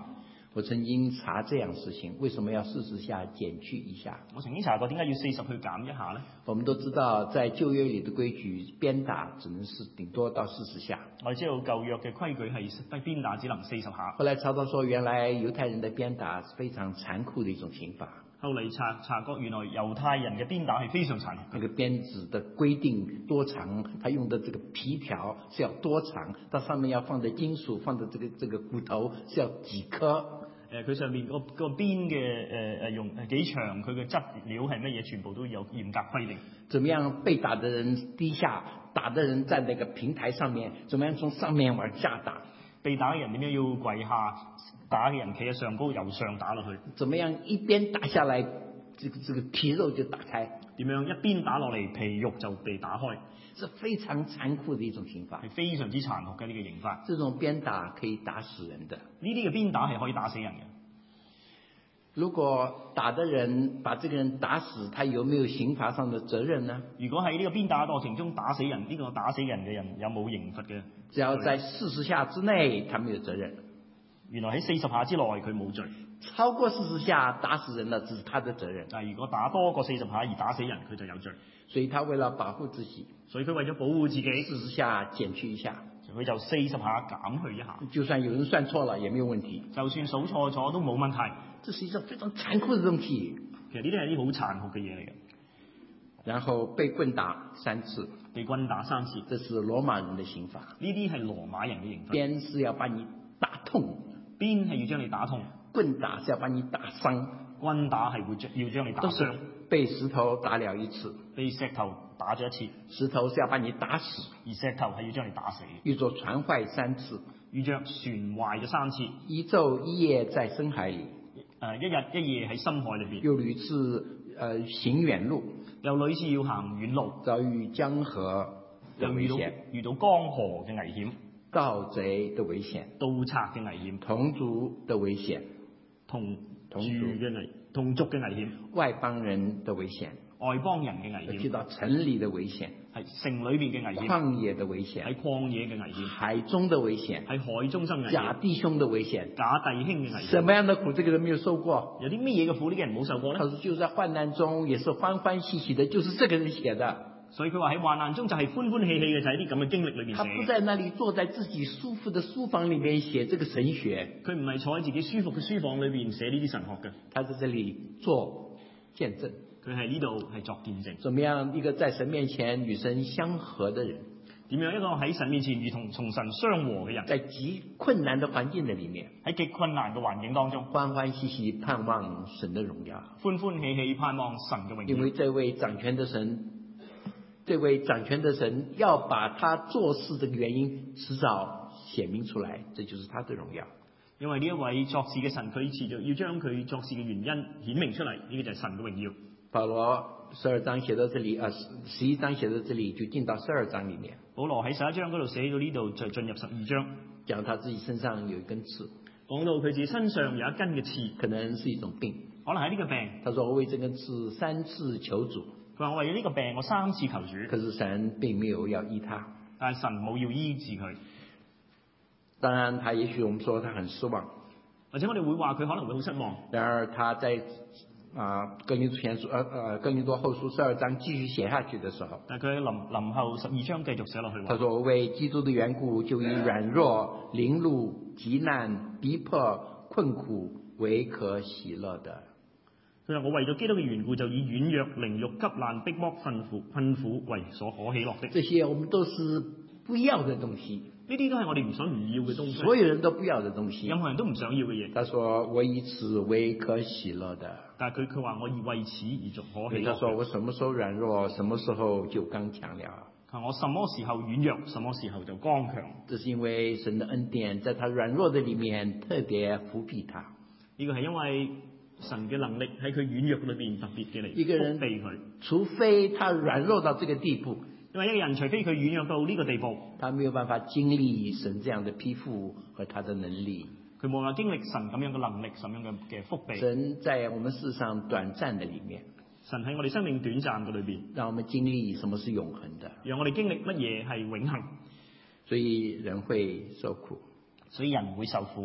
我曾經查這樣事情，為什麼要四十下減去一下？ 我曾經查過點解要四十去減一下呢？ 我們都知道，在舊約裏的規矩，鞭打只能是頂多到四十下。 我哋知道舊約嘅規矩係鞭打只能四十下。 後來查到說，原來猶太人的鞭打是非常殘酷的一種刑罰。 後嚟查查過，原來猶太人嘅鞭打係非常殘酷。 那個鞭子的規定多長，他用的這個皮條是要多長，它上面要放的金屬，放的這個這個骨頭是要幾顆。 誒，佢上面個個鞭嘅誒誒用幾長，佢嘅質料係乜嘢，全部都有嚴格規定。 怎麼樣被打的人低下，打的人在那個平台上面，怎麼樣從上面往下打？ 被打嘅人點樣要跪下，打嘅人企喺上高由上打落去？ 怎麼樣一邊打下來，這個這個皮肉就打開？ 點樣一邊打落嚟，皮肉就被打開？ 是非常殘酷的一種刑罰， 係非常之殘酷嘅呢個刑罰。 這種鞭打可以打死人的。 呢啲嘅鞭打係可以打死人嘅。 如果打的人把這個人打死，他有沒有刑罰上的責任呢？ 如果喺呢個鞭打過程中打死人，呢、這個打死人嘅人有冇刑罰嘅？ 只要在四十下之內，他沒有責任。 原來喺四十下之內佢冇罪。 超過四十下打死人了，這是他的責任。 但係如果打多過四十下而打死人，佢就有罪。 所以他為了保護自己， 所以佢為咗保護自己， 四十下減去一下， 佢就四十下減去一下。 就算有人算錯了，也沒有問題。 就算數錯咗都冇問題。 這是一種非常殘酷的東西。 其實呢啲係啲好殘酷嘅嘢嚟嘅。 然後被棍打三次， 被棍打三次， 這是羅馬人的刑罰。 呢啲係羅馬人嘅刑罰。 鞭是要把你打痛， 鞭係要將你打痛， 棍打是要把你打傷， 棍打係會將要將你打傷。 被石頭打了一次， 被石頭打咗一次， 石頭是要把你打死， 而石頭係要將你打死。 遇着船壞三次， 遇着船壞咗三次， 一晝一夜在深海裏， 誒一日一夜喺深海裏邊， 又屢次誒行遠路， 又屢次要行遠路， 遭遇江河的危險， 遇到江河嘅危險， 盜賊的危險， 盜賊嘅危險， 同族的危險， 同同族嘅危同族嘅危險， 外邦人的危險， 外邦人嘅危險， 去到城裏的危險， 係城裏邊嘅危險， 曠野的危險， 喺曠野嘅危險， 海中的危險， 喺海中生危險， 假弟兄的危險， 假弟兄嘅危險。 什麼樣的苦，這個人沒有受過？ 有啲乜嘢嘅苦呢？啲人冇受過咧？ 他說就在患難中，也是歡歡喜喜的，就是這個人寫的。 所以佢話喺患難中就係歡歡喜喜嘅，就喺啲咁嘅經歷裏面寫。 他不在那裏坐在自己舒服的書房裏面寫這個神學， 佢唔係坐喺自己舒服嘅書房裏邊寫呢啲神學嘅。 他在這裏做見證。 佢喺呢度係作見證。 怎麼樣一個在神面前與神相合的人？ 點樣一個喺神面前如同同神相和嘅人？ 在極困難的環境的裏面， 喺極困難嘅環境當中， 歡歡喜喜盼望神的榮耀， 歡歡喜喜盼望神嘅榮耀。 因為這位掌權的神，這位掌權的神要把他做事的原因遲早顯明出來，這就是他的榮耀。 因為呢一位作事嘅神，佢遲早要將佢作事嘅原因顯明出嚟，呢、這個就係神嘅榮耀。 保羅十二章寫到這裡，啊，十一章寫到這裡就進到十二章裡面。 保羅喺十一章嗰度寫到呢度，就進入十二章， 講他自己身上有一根刺， 講到佢自己身上有一根嘅刺， 可能是一種病， 可能係呢個病。 他說我為這根刺三次求主， 佢話我為咗呢個病我三次求主， 可是神並沒有要醫他， 但係神冇要醫治佢。 當然，他也許我們說他很失望， 或者我哋會話佢可能會好失望。 然而他在啊，哥林多前書，呃呃，哥林多後書十二章繼續寫下去的時候， 但係佢喺臨臨後十二章繼續寫落去話， 他說：我為基督的緣故，就以軟弱、凌辱、急難、逼迫、困苦為可喜樂的。 佢話我為咗基督嘅緣故，就以軟弱、凌辱、急難、逼迫、困苦、困苦為所可喜樂的。 這些我們都是不要的東西。 呢啲都係我哋唔想唔要嘅東西， 所有人都不要的東西， 任何人都唔想要嘅嘢。 他說我以此為可喜樂的， 但係佢佢話我以為此而作可喜樂。 他說我什麼時候軟弱，什麼時候就剛強了。 佢話我什麼時候軟弱，什麼時候就剛強。 這是因為神的恩典在他軟弱的裏面特別扶庇他。 呢個係因為神嘅能力喺佢軟弱裏邊特別嘅嚟一個人庇佢， 除非他軟弱到這個地步。 因為一個人除非佢軟弱到呢個地步， 他沒有辦法經歷神這樣的庇護和他的能力。 佢冇辦法經歷神咁樣嘅能力，神咁樣嘅嘅福庇。 神在我們世上短暫的裏面， 神喺我哋生命短暫嘅裏邊， 讓我們經歷什麼是永恆的， 讓我哋經歷乜嘢係永恆。 所以人會受苦， 所以人會受苦。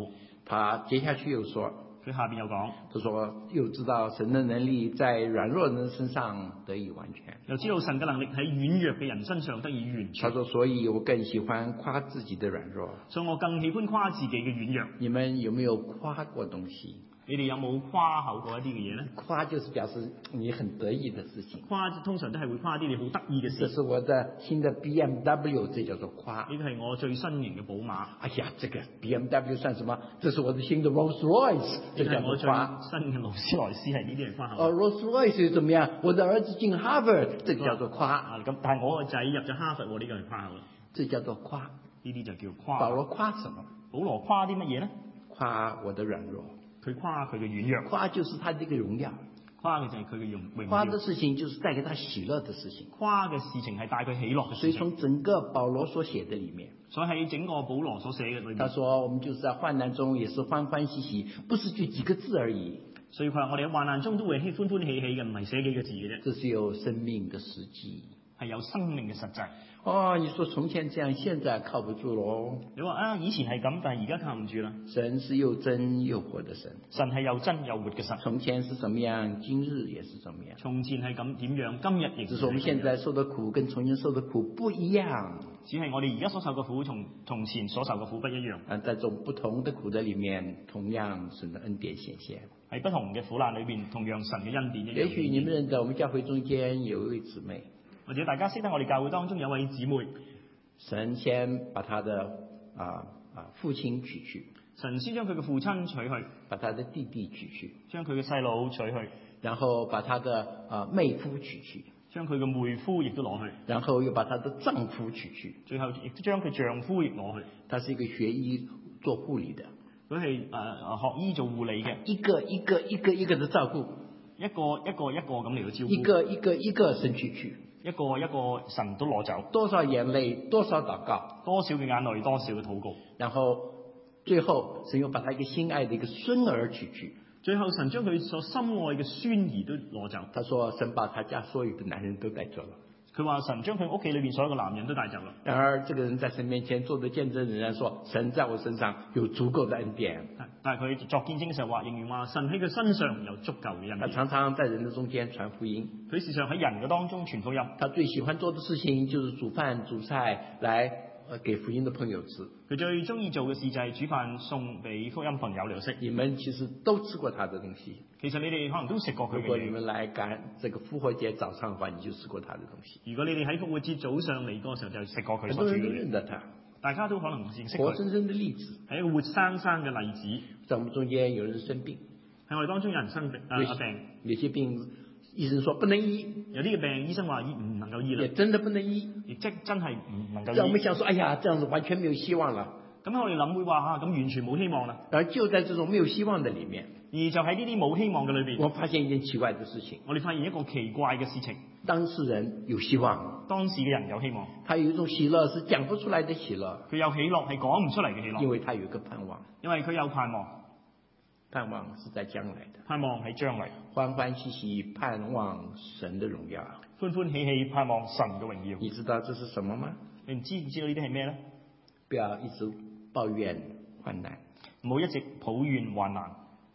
他接下去又說， 佢下邊又講， 他說又知道神的能力在軟弱人身上得以完全。 又知道神嘅能力喺軟弱嘅人身上得以完全。 他說，所以我更喜歡誇自己的軟弱。 所以我更喜歡誇自己嘅軟弱。 你們有沒有誇過東西？ 你哋有冇誇口過一啲嘅嘢咧？ 誇就是表示你很得意的事情。 誇通常都係會誇啲你好得意嘅事。 這是我的新的 B M W， 這叫做誇。 呢個係我最新型嘅寶馬。 哎呀，這個 B M W 算什麼？這是我的新的 Rolls Royce， 這叫做誇。 我最新嘅勞斯萊斯係呢啲嚟誇口。 哦 Rolls Royce 又怎麼樣？我的兒子進 Harvard， 這個叫做誇。 啊，咁但係我個仔入咗哈佛，呢、這個係誇口啦。 這叫做誇。 呢啲就叫誇。 保羅誇什麼？ 保羅誇啲乜嘢咧？ 誇我的軟弱。 佢誇佢嘅軟弱。 誇就是他這個榮耀。 誇嘅就係佢嘅榮榮耀。 誇的事情就是帶給他喜樂的事情。 誇嘅事情係帶佢喜樂嘅事情。 所以從整個保羅所寫的裡面， 所以喺整個保羅所寫嘅裏面， 他說我們就是在患難中也是歡歡喜喜，不是就幾個字而已。 所以佢話我哋喺患難中都會歡歡喜喜嘅，唔係寫幾個字嘅啫。 這是有生命的實際， 係有生命嘅實際。 哦，你說從前這樣，現在靠不住咯。 你話啊，以前係咁，但係而家靠唔住啦。 神是又真又活的神， 神係又真又活嘅神。 從前是怎麼樣，今日也是怎麼樣。 從前係咁點樣，今日亦只是我們現在受的苦跟從前受的苦不一樣。 只係我哋而家所受嘅苦，同從前所受嘅苦不一樣。 啊，在這種不同的苦的裡面，同樣神的恩典顯現。 喺不同嘅苦難裏邊，同樣神嘅恩典一樣。 也許你們認得，我們教會中間有一位姊妹， 或者大家識得我哋教會當中有位姊妹。 神先把他的啊啊父親取去， 神先將佢嘅父親取去， 把他的弟弟取去， 將佢嘅細佬取去， 然後把他的啊妹夫取去， 將佢嘅妹夫亦都攞去， 然後又把他的丈夫取去， 最後亦都將佢丈夫亦攞去。 他是一個學醫做護理的， 佢係誒誒學醫做護理嘅， 一個一個一個一個的照顧， 一個一個一個咁嚟到照顧， 一個一個一個神取去。 一個一個神都攞走， 多少眼淚，多少禱告， 多少嘅眼淚，多少嘅禱告， 然後最後神又把他一個心愛的一個孫兒取去， 最後神將佢所心愛嘅孫兒都攞走。 他說神把他家所有的男人都帶走了。 佢話神將佢屋企裏邊所有嘅男人都帶走啦。 然而，這個人在神面前做的見證仍然說，神在我身上有足夠的恩典。 但係佢作見證嘅時候話，仍然話神喺佢身上有足夠嘅恩典。 他常常在人的中間傳福音。 佢時常喺人嘅當中傳福音。 他最喜歡做的事情就是煮飯煮菜來呃給福音的朋友吃。 佢最中意做嘅事就係煮飯送俾福音朋友嚟食。 你們其實都吃過他的東西。 其實你哋可能都食過佢嘅嘢。 如果你們來趕這個復活節早上嘅話，你就食過他的東西。 如果你哋喺復活節早上嚟嗰個時候就食過佢。 很多人都認得他。 大家都可能認識佢。 活生生的例子， 係一個活生生嘅例子。 在我們中間有人生病， 喺我哋當中有人生病，啊病， 有些病醫生說不能醫， 有啲嘅病醫生話醫唔能夠醫啦， 也真的不能醫， 亦即真係唔能夠醫。 讓我們想說，哎呀，這樣子完全沒有希望了。 咁我哋諗會話嚇，咁完全冇希望啦。 而就在這種沒有希望的裡面， 而就喺呢啲冇希望嘅裏邊， 我發現一件奇怪的事情。 我哋發現一個奇怪嘅事情， 當事人有希望， 當時嘅人有希望， 他有一種喜樂是講不出來的喜樂， 佢有喜樂係講唔出嚟嘅喜樂， 因為他有一個盼望， 因為佢有盼望， 盼望是在將來的， 盼望喺將來， 歡歡喜喜盼望神的榮耀， 歡歡喜喜盼望神嘅榮耀。 你知道這是什麼嗎？ 你唔知唔知道呢啲係咩咧？ 不要一直抱怨患難， 唔好一直抱怨患難。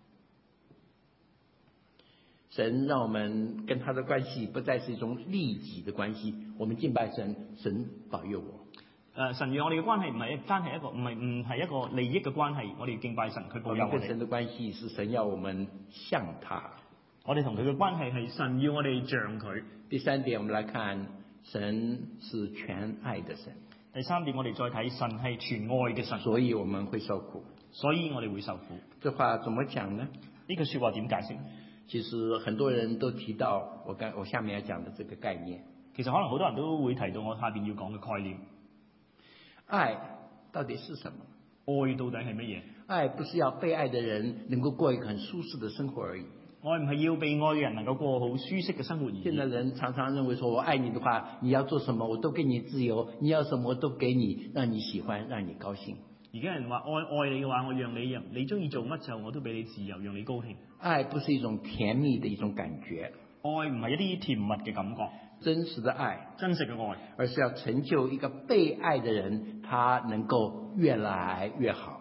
神讓我們跟他的關係不再是一種利己的關係，我們敬拜神，神保佑我。 誒，神與我哋嘅關係唔係單係一個唔係唔係一個利益嘅關係，我哋要敬拜神，佢保佑我哋。 跟神的關係是神要我們像他， 我哋同佢嘅關係係神要我哋像佢。 第三點，我們來看神是全愛的神。 第三點，我哋再睇神係全愛嘅神， 所以我們會受苦， 所以我哋會受苦。 這話怎麼講呢？ 呢句說話點解釋？ 其實很多人都提到我剛我下面要講的這個概念。 其實可能好多人都會提到我下邊要講嘅概念。 愛到底是什麼？ 愛到底係乜嘢？ 愛不是要被愛的人能夠過一個很舒適的生活而已。 愛唔係要被愛嘅人能夠過好舒適嘅生活而已。 現在人常常認為說，我愛你的話，你要做什麼我都給你自由，你要什麼我都給你，讓你喜歡，讓你高興。 而家人話愛愛你嘅話，我讓你讓你中意做乜就我都俾你自由，讓你高興。 愛不是一種甜蜜的一種感覺， 愛唔係一啲甜蜜嘅感覺， 真實的愛， 真實嘅愛， 而是要成就一個被愛的人，他能夠越來越好。 而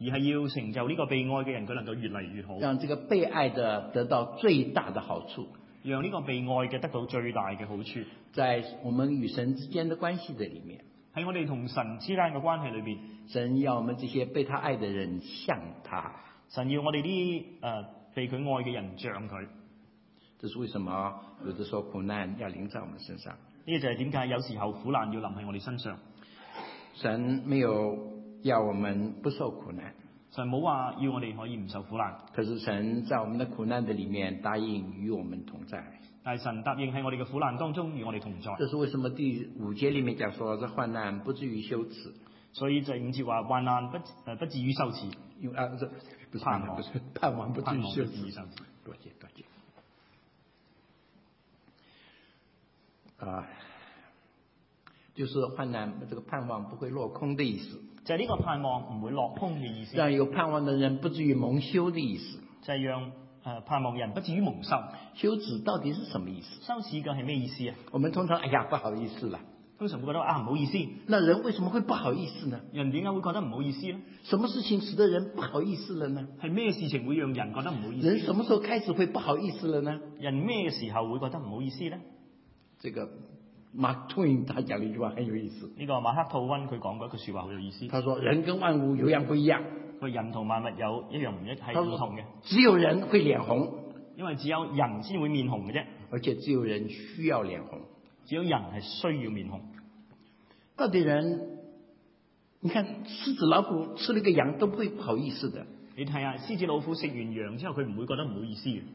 而係要成就呢個被愛嘅人佢能夠越嚟越好， 讓這個被愛的得到最大的好處， 讓呢個被愛嘅得到最大嘅好處， 在我們與神之間的關係的裡面， 喺我哋同神之間嘅關係裏邊， 神要我們這些被他愛的人像他， 神要我哋啲誒被佢愛嘅人像佢。 這是為什麼有的時候苦難要臨在我們身上。 呢個就係點解有時候苦難要臨喺我哋身上。 神沒有要我們不受苦難， 神冇話要我哋可以唔受苦難， 可是神在我們的苦難的裡面答應與我們同在。 但係神答應喺我哋嘅苦難當中與我哋同在。 這是為什麼第五節裡面講說，這患難不至於羞恥。 所以第五節話患難不誒不至於羞恥。 因為啊，這不是盼望， 不是盼望不至於羞恥。 羞恥多謝多謝。啊，就是患難，這個盼望不會落空的意思。 就係呢個盼望唔會落空嘅意思。 讓有盼望的人不至於蒙羞的意思。 就係讓誒、呃、盼望人不至於蒙羞。 羞恥到底是什麼意思？ 羞恥嘅係咩意思啊？ 我們通常哎呀不好意思啦， 通常會覺得啊唔好意思。 那人為什麼會不好意思呢？ 人點解會覺得唔好意思呢？ 什麼事情使得人不好意思了呢？ 係咩事情會讓人覺得唔好意思？ 人什麼時候開始會不好意思了呢？ 人咩時候會覺得唔好意思呢？ 這個 Mark Twain 他講了一句話很有意思。 呢、這個馬克吐溫佢講過一句説話好有意思。 他說：人跟萬物有樣不一樣。 佢人同萬物有一樣唔一係唔同嘅。 只有人會臉紅， 因為只有人先會面紅嘅啫。 而且只有人需要臉紅， 只有人係需要面紅。 到底人，你看獅子老虎吃了個羊都不會不好意思的。 你睇下獅子老虎食完羊之後，佢唔會覺得唔好意思嘅。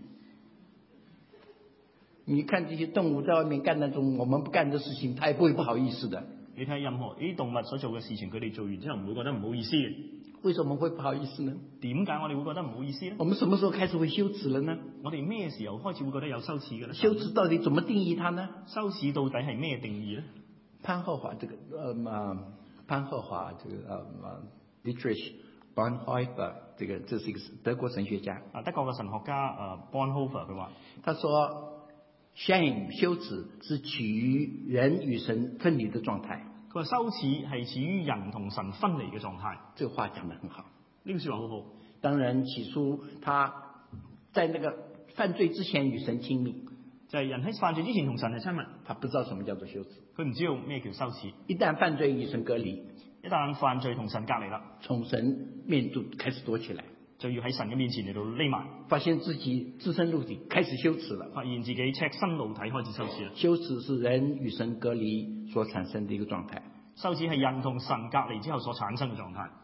你看這些動物在外面幹那種我們不幹的事情，它也不會不好意思的。 你睇任何呢啲動物所做嘅事情，佢哋做完之後唔會覺得唔好意思嘅。 為什麼會不好意思呢？ 點解我哋會覺得唔好意思呢？ 我們什麼時候開始會羞恥了呢？ 我哋咩時候開始會覺得有羞恥嘅呢？ 羞恥到底怎麼定義它呢？ 羞恥到底係咩定義呢？ 潘霍華這個呃嘛，潘霍華這個呃 Dietrich Bonhoeffer 這個這是一個德國神學家。 啊，德國嘅神學家呃 Bonhoeffer 佢話， 他說 shame 羞恥是起於人與神分離的狀態。 佢話羞恥係始於人同神分離嘅狀態。 這個話講得很好， 呢句説話好好。 當人起初他在那個犯罪之前與神親密， 就係、是、人喺犯罪之前同神係親密， 他不知道什麼叫做羞恥。 佢唔知道咩叫羞恥。 一旦犯罪與神隔離， 一旦犯罪同神隔離啦， 從神面就開始躲起來， 就要喺神嘅面前嚟到匿埋， 發現自己自身露體，開始羞恥了。 發現自己赤身露體，開始羞恥啦。 羞恥是人與神隔離所產生的一個狀態。 羞恥係人同神隔離之後所產生嘅狀態。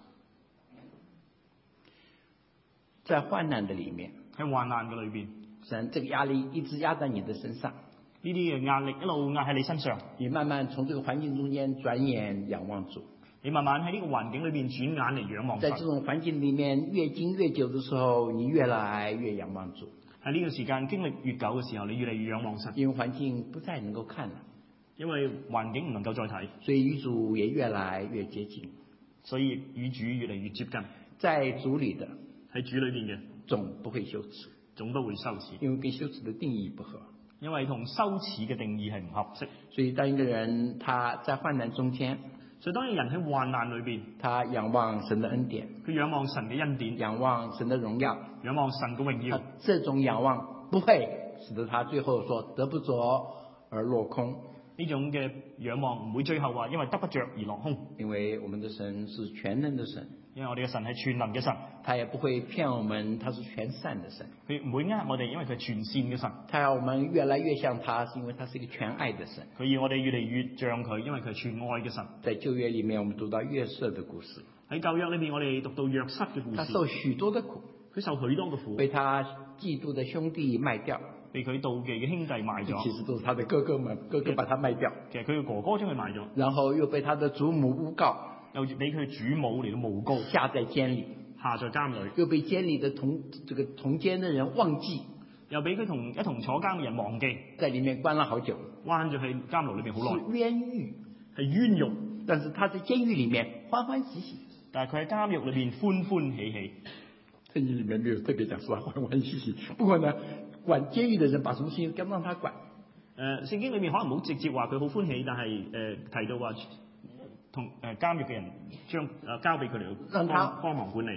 在患難的裡面， 喺患難嘅裏邊， 神這個壓力一直壓在你的身上， 呢啲嘅壓力一路壓喺你身上， 你慢慢從這個環境中間轉眼仰望主， 你慢慢喺呢個環境裏邊轉眼嚟仰望神。 在這種環境裡面越經越久的時候，你越來越仰望主。 喺呢個時間經歷越久嘅時候，你越嚟越仰望神， 因為環境不再能夠看了， 因為環境唔能夠再睇， 所以與主也越來越接近， 所以與主越嚟越接近。 在主裡的喺主裏邊嘅總不會羞恥， 總不會羞恥， 因為跟羞恥的定義不合， 因為同羞恥嘅定義係唔合適。 所以當一個人他在患難中間， 所以當一個人喺患難裏邊， 他仰望神的恩典， 佢仰望神嘅恩典， 仰望神的榮耀， 仰望神嘅榮耀， 這種仰望不會使得他最後說得不着而落空。 呢種嘅仰望唔會最後話因為得不着而落空， 因為我們的神是全能的神， 因為我哋嘅神係全能嘅神， 他也不會騙我們，他是全善的神， 佢唔會呃我哋，因為佢係全善嘅神。 他要我們越來越像他，是因為他是一個全愛的神。 佢要我哋越嚟越像佢，因為佢係全愛嘅神。 在舊約裏面，我們讀到約瑟的故事， 喺舊約裏面，我哋讀到約瑟嘅故他事， 受許多的苦， 佢受許多嘅苦， 被他嫉妒的兄弟賣掉， 被佢妒忌嘅兄弟賣咗， 其實都是他的哥哥們，哥哥把他賣掉， 其實佢嘅哥哥將佢賣咗， 然後又被他的祖母誣告， 又俾佢主母嚟到誣告， 下在監裏， 下在監裏， 又被監裏的同這個同監的人忘記， 又俾佢同一同坐監嘅人忘記， 在裏面關了好久， 關咗喺監牢裏邊好耐， 是冤獄， 係冤獄。 但是他在監獄裏面歡歡喜喜， 但係佢喺監獄裏邊歡歡喜喜。 聖經裏面沒有特別講說歡歡喜喜，不過呢，管監獄的人把什麼事情都讓他管。 誒、呃，聖經裏面可能冇直接話佢好歡喜，但係誒、呃、提到話同誒監獄嘅人將誒、呃、交俾佢嚟幫幫忙管理，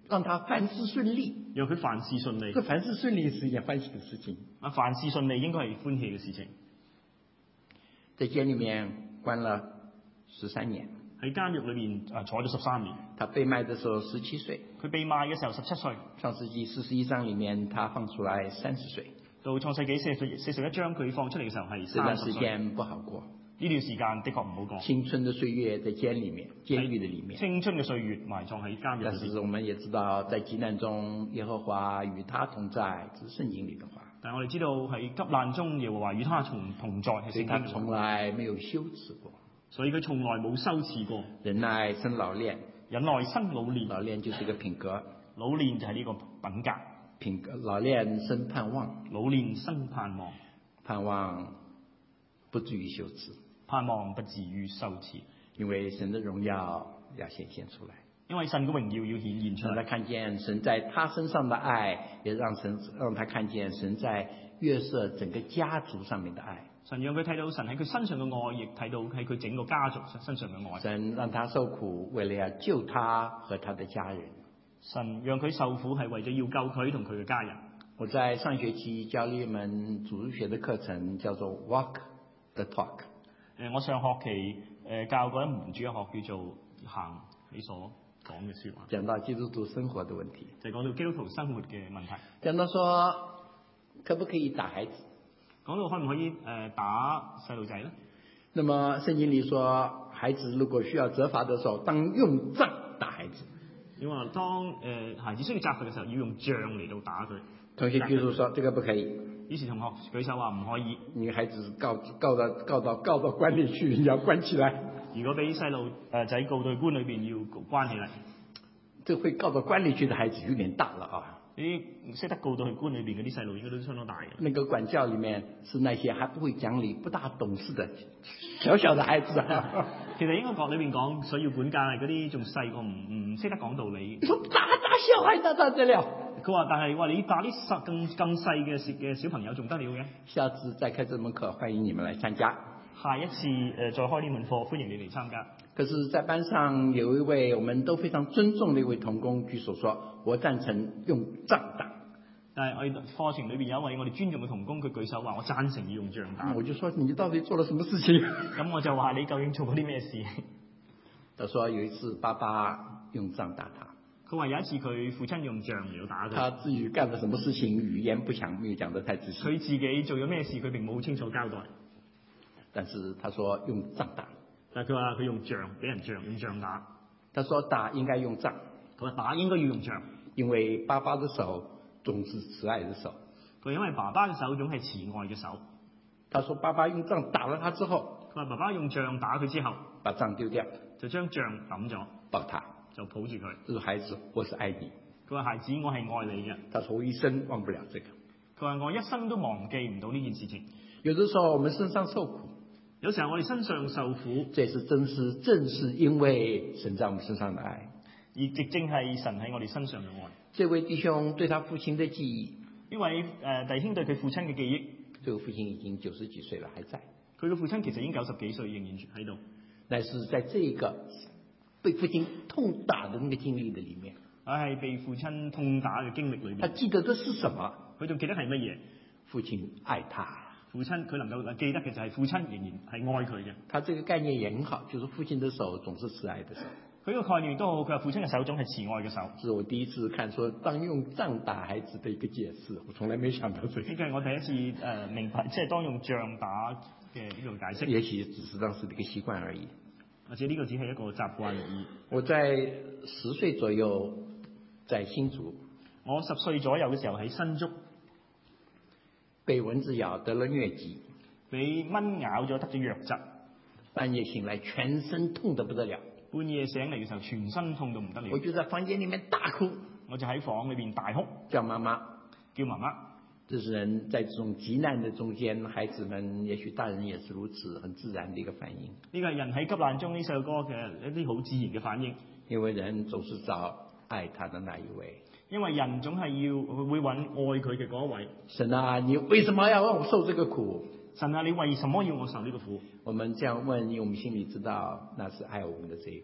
讓他凡事順利。 讓佢凡事順利。 這凡事順利是一件歡喜的事情。 啊，凡事順利應該係歡喜嘅事情。 在監裏面關了十三年。 喺監獄裏面啊坐咗十三年。 他被賣的時候十七歲。 佢被賣嘅時候十七歲。 創世紀四十一章裏面，他放出來三十歲。 到創世紀四十四十一章，佢放出嚟嘅時候係這段三十歲。 時間不好過。 呢段時間的確唔好過。 青春的歲月在監裏面，監獄的裏面。 青春嘅歲月埋葬喺監獄裏面。 但是我們也知道，在急難中，耶和華與他同在，這是聖經裏的話。 但係我哋知道喺急難中，耶和華與他同同在，係聖經。 他從來沒有羞恥過。 所以佢從來冇羞恥過。 忍耐生老練， 忍耐生老練。 老練就是一個品格， 老練就係呢個品格。 品格老練生盼望， 老練生盼望， 盼望不至於羞恥， 盼望不至於羞恥， 因為神的榮耀要顯現出來， 因為神嘅榮耀要顯現出來， 讓他看見神在他身上的愛，也讓神讓他看見神在約瑟整個家族上面的愛。 神讓佢睇到神喺佢身上嘅愛，亦睇到喺佢整個家族身上嘅愛。 神讓他受苦，為了要救他和他的家人。 神讓佢受苦係為咗要救佢同佢嘅家人。 我在上學期教了一門主日學的課程，叫做 Walk the Talk。 誒，我上學期誒教過一門主日學叫做行你所講嘅説話， 講到基督徒生活的問題， 就講到基督徒生活嘅問題。 講到說可不可以打孩子？ 講到可唔可以誒打細路仔咧？ 那麼聖經裏說，孩子如果需要責罰的時候，當用杖打孩子。 因為當誒、呃、孩子需要責罰嘅時候，要用杖嚟到打佢。 同學舉手說：這個不可以。 於是同學舉手話唔可以。 你孩子告告到告到告到關裏去，你要關起來。 如果俾細路誒仔告到官裏邊，要關起嚟。 這會告到關裏去的孩子有點大了啊！ 啲識得告到去官裏邊嗰啲細路應該都相當大嘅。 那個管教裏面是那些還不會講理、不大懂事的小小的孩子啊。 其實應該講裏邊講，所要管教係嗰啲仲細個，唔唔識得講道理。 說打打小孩打打得了？ 佢話：但係話你打啲細更更細嘅嘅小朋友仲得了嘅？ 下次再開這門課，歡迎你們來參加。 下一次誒、呃、再開呢門課，歡迎你嚟參加。 可是，在班上有一位我們都非常尊重的一位同工舉手說：我贊成用杖打。 但係我哋課程裏邊有一位我哋尊重嘅同工，佢舉手話：我贊成要用杖打。 我就說：你到底做了什麼事情？ 咁我就話：你究竟做過啲咩事？ 他說有一次爸爸用杖打他。 佢話有一次佢父親用杖嚟到打佢。 他至於幹了什麼事情，語言不詳，沒有講得太仔細。 佢自己做咗咩事，佢並冇好清楚交代。 但是他說用杖打。 但係佢話佢用杖，俾人杖，用杖打。 他說打應該用杖。 佢話打應該要用杖， 因為爸爸的手總是慈愛的手。 佢因為爸爸嘅手總係慈愛嘅手。 他說爸爸用杖打了他之後， 佢話爸爸用杖打佢之後， 把杖丟掉， 就將杖抌咗， 抱他， 就抱住佢。 這個孩子，我是愛你。 佢話孩子，我係愛你嘅。 他說我一生忘不了這個。 佢話我一生都忘記唔到呢件事情。 有的時候我們身上受苦。 有時候我哋身上受苦， 這是真是正是因為神在我們身上的愛， 而亦正係神喺我哋身上嘅愛。 這位弟兄對他父親的記憶， 呢位誒弟兄對佢父親嘅記憶， 這個父親已經九十幾歲了，還在。 佢嘅父親其實已經九十幾歲，仍然喺度。 但是在這個被父親痛打的那個經歷的裡面， 佢係被父親痛打嘅經歷裏面， 他記得這是什麼？ 佢仲記得係乜嘢？父親愛他。 父親佢能夠記得嘅就係父親仍然係愛佢嘅。 他這個概念也很好，就是父親的手總是慈愛的手。 佢呢個概念都好，佢話父親嘅手總係慈愛嘅手。 是我第一次看說當用杖打孩子的一個解釋，我從來沒想到這個。 呢個係我第一次誒、呃、明白，即係當用杖打嘅呢個解釋。 也許只是當時的一個習慣而已， 或者呢個只係一個習慣而已。 我在十歲左右在新竹， 我十歲左右嘅時候喺新竹。 被蚊子咬得了瘧疾， 俾蚊咬咗得咗瘧疾， 半夜醒來全身痛得不得了， 半夜醒嚟嘅時候全身痛到唔得了， 我就在房間裏面大哭， 我就喺房裏邊大哭， 叫媽媽， 叫媽媽。 這是人在這種急難的中間，孩子們也許大人也是如此，很自然的一個反應。 呢個係人喺急難中呢首歌嘅一啲好自然嘅反應， 因為人總是找愛他的那一位。 因為人總係要會揾愛佢嘅嗰一位。 神啊，你為什麼要讓我受這個苦？ 神啊，你為什麼要我受呢個苦？ 我們這樣問，因為我們心裏知道那是愛我們的這個。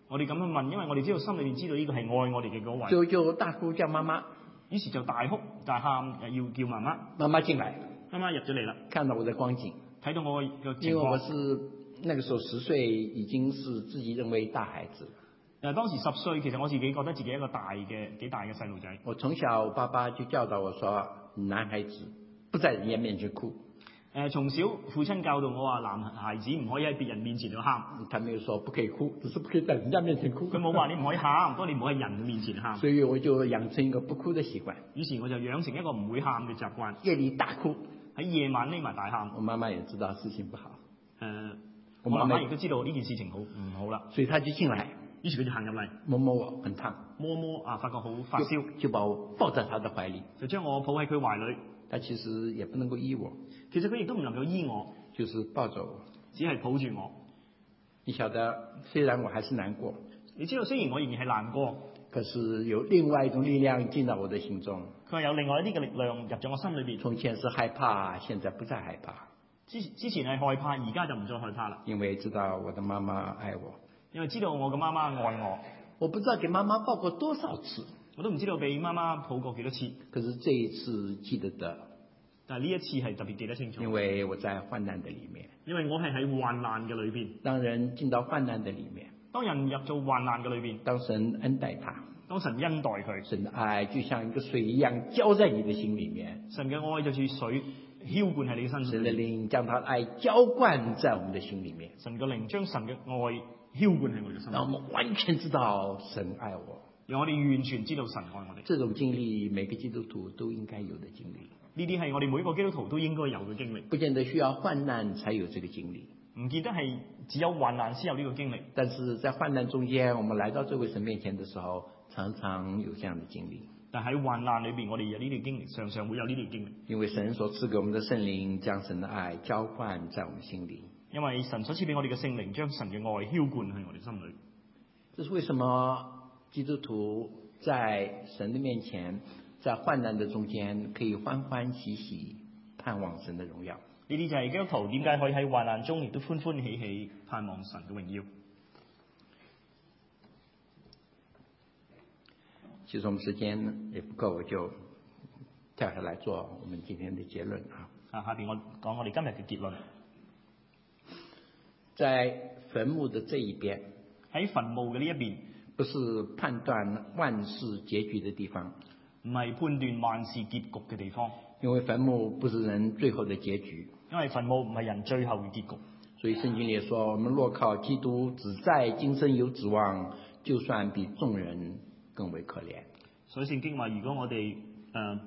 我哋咁樣問，因為我哋知道心裏面知道呢個係愛我哋嘅嗰位。 最後就大哭叫媽媽， 於是就大哭大喊，要叫媽媽。 媽媽進來， 媽媽入咗嚟啦， 看到我的光景， 睇到我嘅情因為我況。 是那個時候十歲，已經是自己認為大孩子。 誒，當時十歲，其實我自己覺得自己一個大嘅幾大嘅細路仔。 我從小爸爸就教導我說，男孩子不在人家面前哭。 誒，從小父親教導我話，男孩子唔可以喺別人面前度喊。 他沒有說不可以哭，只是不可以在人家面前哭。 佢冇話你唔可以喊，不過你唔可以喺人面前喊。 所以我就養成一個不哭的習慣。 於是我就養成一個唔會喊嘅習慣。 夜裏大哭， 喺夜晚匿埋大喊。 我媽媽也知道事情不好。 誒， 我我媽媽亦媽都知道呢件事情好唔好啦， 所以他就進來， 於是佢就行入嚟， 摸摸我，很燙， 摸摸啊，發覺好發燒， 就就把我抱在他的懷裏。 就將我抱喺佢懷裏。 他其實也不能夠醫我， 其實佢亦都唔能夠醫我， 就是抱着我。 只係抱住我。 你曉得，雖然我還是難過， 你知道雖然我仍然係難過， 可是有另外一種力量進到我的心中。 佢話有另外一啲嘅力量入咗我心裏邊。 從前是害怕，現在不再害怕。 之之前係害怕，而家就唔再害怕啦。 因為知道我的媽媽愛我， 因為知道我嘅媽媽愛我。 我不知道給媽媽抱過多少次， 我都唔知道俾媽媽抱過幾多次。 可是這一次記得得， 但係呢一次係特別記得清楚。 因為我在患難的裡面。 因為我係喺患難嘅裏邊。 當人進到患難的裡面， 當人入到患難嘅裏邊， 當神恩待他， 當神恩待佢， 神的愛就像一個水一樣澆在你的心裡面。 神嘅愛就似水澆灌喺你身上。 神的靈將他的愛澆灌在我們的心裡面。 神嘅靈將神嘅愛澆灌喺我哋嘅心裡面。 讓我們完全知道神愛我， 讓我哋完全知道神愛我哋。 這種經歷每個基督徒都應該有的經歷。 呢啲係我哋每個基督徒都應該有嘅經歷。 不見得需要患難才有這個經歷， 唔見得係只有患難先有呢個經歷。 但是在患難中間，我們來到這位神面前的時候，常常有這樣的經歷。 但喺患難裏邊，我哋有呢啲經歷，常常會有呢啲經歷。 因為神所賜給我們的聖靈，將神的愛澆灌在我們心裡。 因為神所賜俾我哋嘅聖靈，將神嘅愛澆灌喺我哋心裡。 這是為什麼基督徒在神的面前，在患難的中間，可以歡歡喜喜盼望神的榮耀。 呢啲就係基督徒點解可以喺患難中亦都歡歡喜喜盼望神嘅榮耀。 其實我們時間也不夠，我就跳下來做我們今天的結論啊。 啊，下邊我講我哋今日嘅結論。 在墳墓的這一邊， 喺墳墓嘅呢一邊， 不是判斷萬事結局的地方， 唔係判斷萬事結局嘅地方。 因為墳墓不是人最後的結局， 因為墳墓唔係人最後嘅結局。 所以聖經也說，我們若靠基督只在今生有指望，就算比眾人更為可憐。 所以聖經話，如果我哋誒、呃、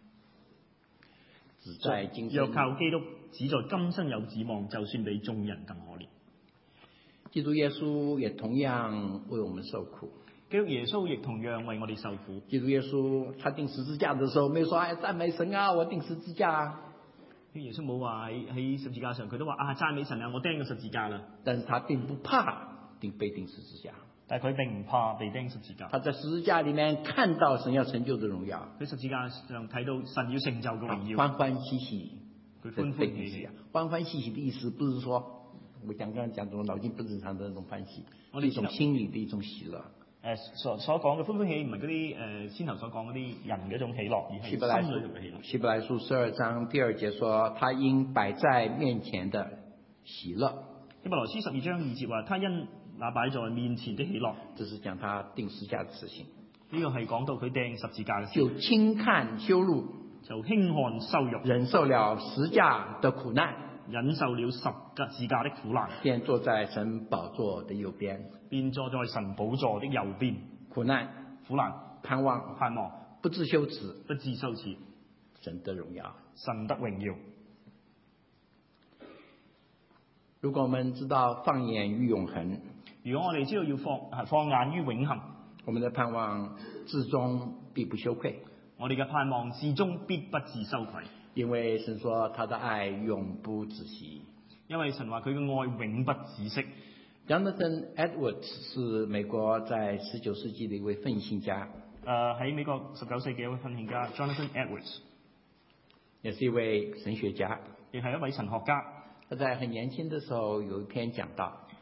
只在今生， 若靠基督只在今生有指望，就算比眾人更可憐。 基督耶穌也同樣為我們受苦。 基督耶穌亦同樣為我哋受苦。 基督耶穌他釘十字架的時候，沒有說哎讚美神啊，我釘十字架啊。 耶穌冇話喺喺十字架上，佢都話啊讚美神啊，我釘咗十字架啦。 但是他並不怕釘被釘十字架， 但係佢並唔怕被釘十字架。 他在十字架裡面看到神要成就的榮耀， 佢十字架上睇到神要成就嘅榮耀， 歡歡喜喜， 佢歡歡喜喜。 歡歡喜喜的意思不是說我講剛剛講這種腦筋不正常的那種歡喜， 我是一種心理的一種喜樂。 誒所所講嘅歡歡喜喜唔係嗰啲誒先頭所講嗰啲人嘅一種喜樂，而係心裏嘅喜樂。 希伯來書十二章第二節說，他因擺在面前的喜樂。 希伯來書十二章二節話，他因那擺在面前的喜樂， 這是講他釘十字架的事情。 呢個係講到佢釘十字架嘅事， 就輕看羞辱， 就輕看羞辱， 忍受了十架的苦難， 忍受了十字架的苦難， 便坐在神寶座的右邊， 便坐在神寶座的右邊。 苦難、 苦難、 盼望、 盼望， 不知羞恥， 不知羞恥， 神的榮耀， 神的榮耀。 如果我們知道放眼於永恆， 如果我哋知道要放放眼於永恆， 我們的盼望至終必不羞愧。 我哋嘅盼望至終必不致羞愧， 因為神說他的愛永不止息。 因為神話佢嘅愛永不止息。 Jonathan Edwards 是美國在十九世紀的一位奮興家。 誒喺美國十九世紀一位奮興家 Jonathan Edwards， 也是一位神學家， 亦係一位神學家。 他在很年輕的時候有一篇講道。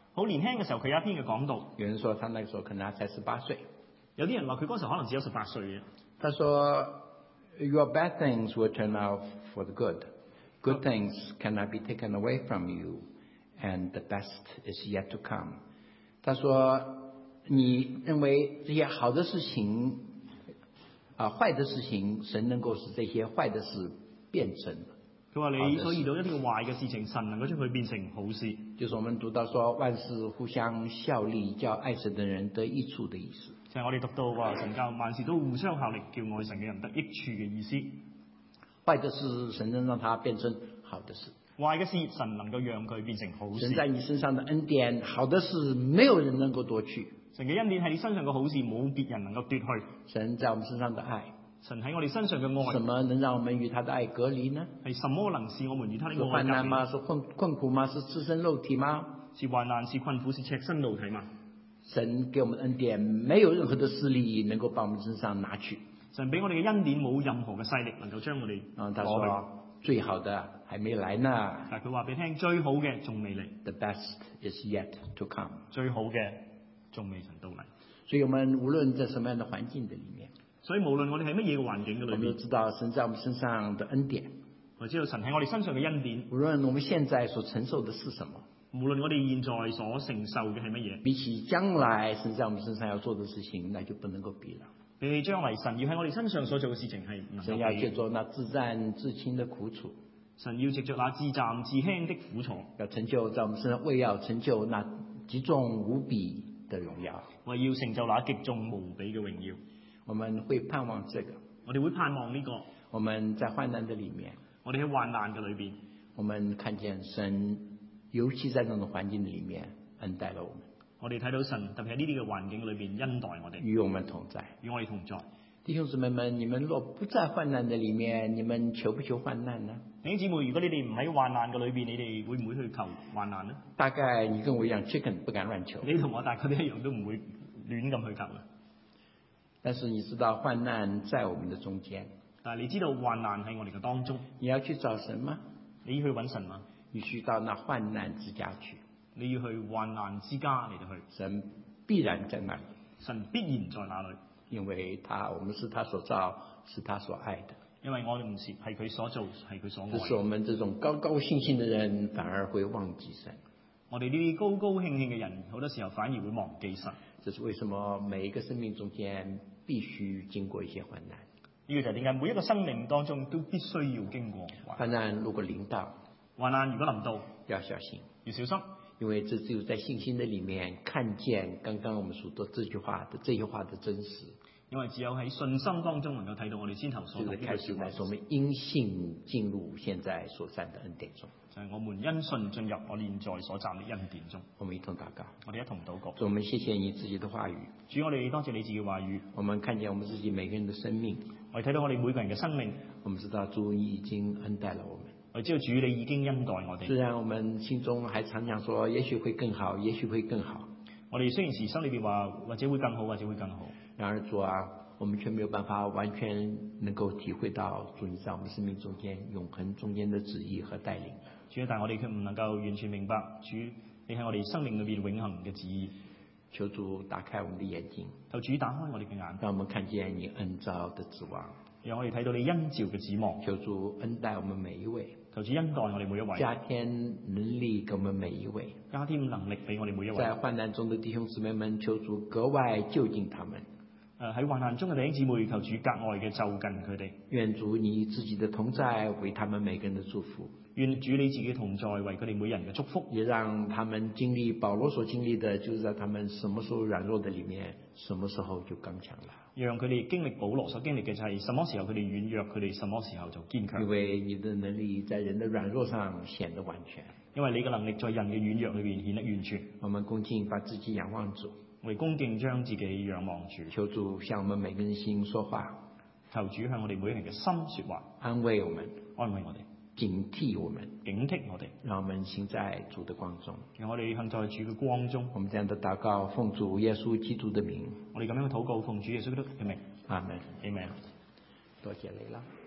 好年輕嘅時候，佢有一篇嘅講道。 有人說他那個時候可能還才十八歲。 有啲人話佢嗰時候可能只有十八歲嘅。 他說 ：Your bad things will turn out for the good. Good things cannot be taken away from you, and the best is yet to come. 他說：你認為這些好的事情，啊，壞的事情，神能夠使這些壞的事變成。 佢話你所遇到一啲壞嘅事情，神能夠將佢變成好事。 就是我們讀到說萬事互相效力，叫愛神的人得益處的意思。 就係我哋讀到話神教萬事都互相效力，叫愛神嘅人得益處嘅意思。 壞的事，神能讓它變成好的事。 壞嘅事，神能夠讓佢變成好事。 神在你身上的恩典，好的事沒有人能夠奪去。 神嘅恩典喺你身上嘅好事，冇別人能夠奪去。 神在我們身上的愛， 神喺我哋身上嘅愛， 什麼能讓我們與他的愛隔離呢？ 係什麼能使我們與他的愛隔離？ 是患難嗎？是困困苦嗎？是赤身肉體嗎？ 是患難，是困苦，是赤身肉體嗎？ 神給我們恩典，沒有任何的勢力能夠把我們身上拿去。 神俾我哋嘅恩典，冇任何嘅勢力能夠將我哋啊，他說最好的還沒來呢。 但係佢話俾你聽，最好嘅仲未嚟。 The best is yet to come。 最好嘅仲未曾到嚟。 所以我們無論在什麼樣的環境的裡面， 所以無論我哋係乜嘢嘅環境嘅裏面， 我們都知道神在我們身上的恩典。 我知道神喺我哋身上嘅恩典。 無論我們現在所承受的是什麼， 無論我哋現在所承受嘅係乜嘢， 比起將來神在我們身上要做的事情，那就不能夠比了。 比起將來神要喺我哋身上所做嘅事情係唔能夠比。 神要借着那至暫至輕的苦楚， 神要藉着那至暫至輕的苦楚， 要成就在我們身上，為要成就那極重無比的榮耀， 為要成就那極重無比嘅榮耀。 我們會盼望這個， 我哋會盼望呢個。 我們在患難的裡面， 我哋喺患難嘅裏邊， 我們看見神，尤其在這種環境裡面恩待了我們。 我哋睇到神特別喺呢啲嘅環境裏邊恩待我哋， 與我們同在， 與我哋同在。 弟兄姊妹們，你們若不在患難的裡面，你們求不求患難呢？ 弟兄姊妹，如果你哋唔喺患難嘅裏邊，你哋會唔會去求患難呢？ 大概你跟我一樣 ，chicken 不敢亂求。 你同我大概都一樣，都唔會亂咁去求嘅。 但是你知道患難在我們的中間， 但係你知道患難喺我哋嘅當中， 你要去找神嗎？ 你要去揾神嗎？ 你去到那患難之家去， 你要去患難之家嚟到去， 神必然在那裡， 神必然在那裡， 因為他我們是他所造，是他所愛的。 因為我哋唔是係佢所做，係佢所愛。 只是我們這種高高興興的人，反而會忘記神。 我哋呢啲高高興興嘅人，好多時候反而會忘記神。 這是為什麼每一個生命中間必須經過一些患難。 呢個就係點解每一個生命當中都必須要經過患難。如果臨到， 患難如果臨到， 要小心， 要小心， 因為這只有在信心的裡面看見剛剛我們所說這句話的這句話的真實。 因為只有喺信心當中能夠睇到我哋先頭所讀嘅開始來說，我們因信進入現在所站的恩典中， 就係我們因信進入我現在所站的恩典中。 我們一同禱告， 我哋一同禱告。 主，我們謝謝你自己的話語。 主，我哋多謝你自己嘅話語。 我們看見我們自己每個人的生命， 我哋睇到我哋每個人嘅生命。 我們知道主你已經恩待了我們。 我知道主你已經恩待我哋。 雖然我們心中還常常說，也許會更好，也許會更好。 我哋雖然時心裏邊話，或者會更好，或者會更好。 然而主啊，我們卻沒有辦法完全能夠體會到主你在我們生命中間永恆中間的旨意和帶領。 主，但我哋卻唔能夠完全明白主你喺我哋生命裏邊永恆嘅旨意。 求主打開我們的眼睛， 求主打開我哋嘅眼， 讓我們看見你恩召的指望， 讓我哋睇到你恩召嘅指望。 求主恩待我們每一位， 求主恩待我哋每一位， 加添能力給我們每一位， 加添能力俾我哋每一位。 在患難中的弟兄姊妹們，求主格外就近他們。 誒喺患難中嘅弟兄姊妹，求主格外嘅就近佢哋。 願主你自己的同在為他們每個人的祝福。 願主你自己同在為佢哋每人嘅祝福。 也讓他們經歷保羅所經歷的，就是在他們什麼時候軟弱的裡面，什麼時候就剛強了。 讓佢哋經歷保羅所經歷嘅就係什麼時候佢哋軟弱，佢哋什麼時候就堅強。 因為你的能力在人的軟弱上顯得完全。 因為你嘅能力在人嘅軟弱裏邊顯得完全。 我們恭敬把自己仰望主。 為恭敬將自己仰望主， 求主向我們每個人心說話， 求主向我哋每個人嘅心說話， 安慰我們， 安慰我哋， 警惕我們， 警惕我哋， 讓我們行在主的光中， 讓我哋行在主嘅光中。 我們這樣的禱告，奉主耶穌基督的名， 我哋咁樣嘅禱告，奉主耶穌基督嘅名， 阿門， 阿門。 多謝你啦。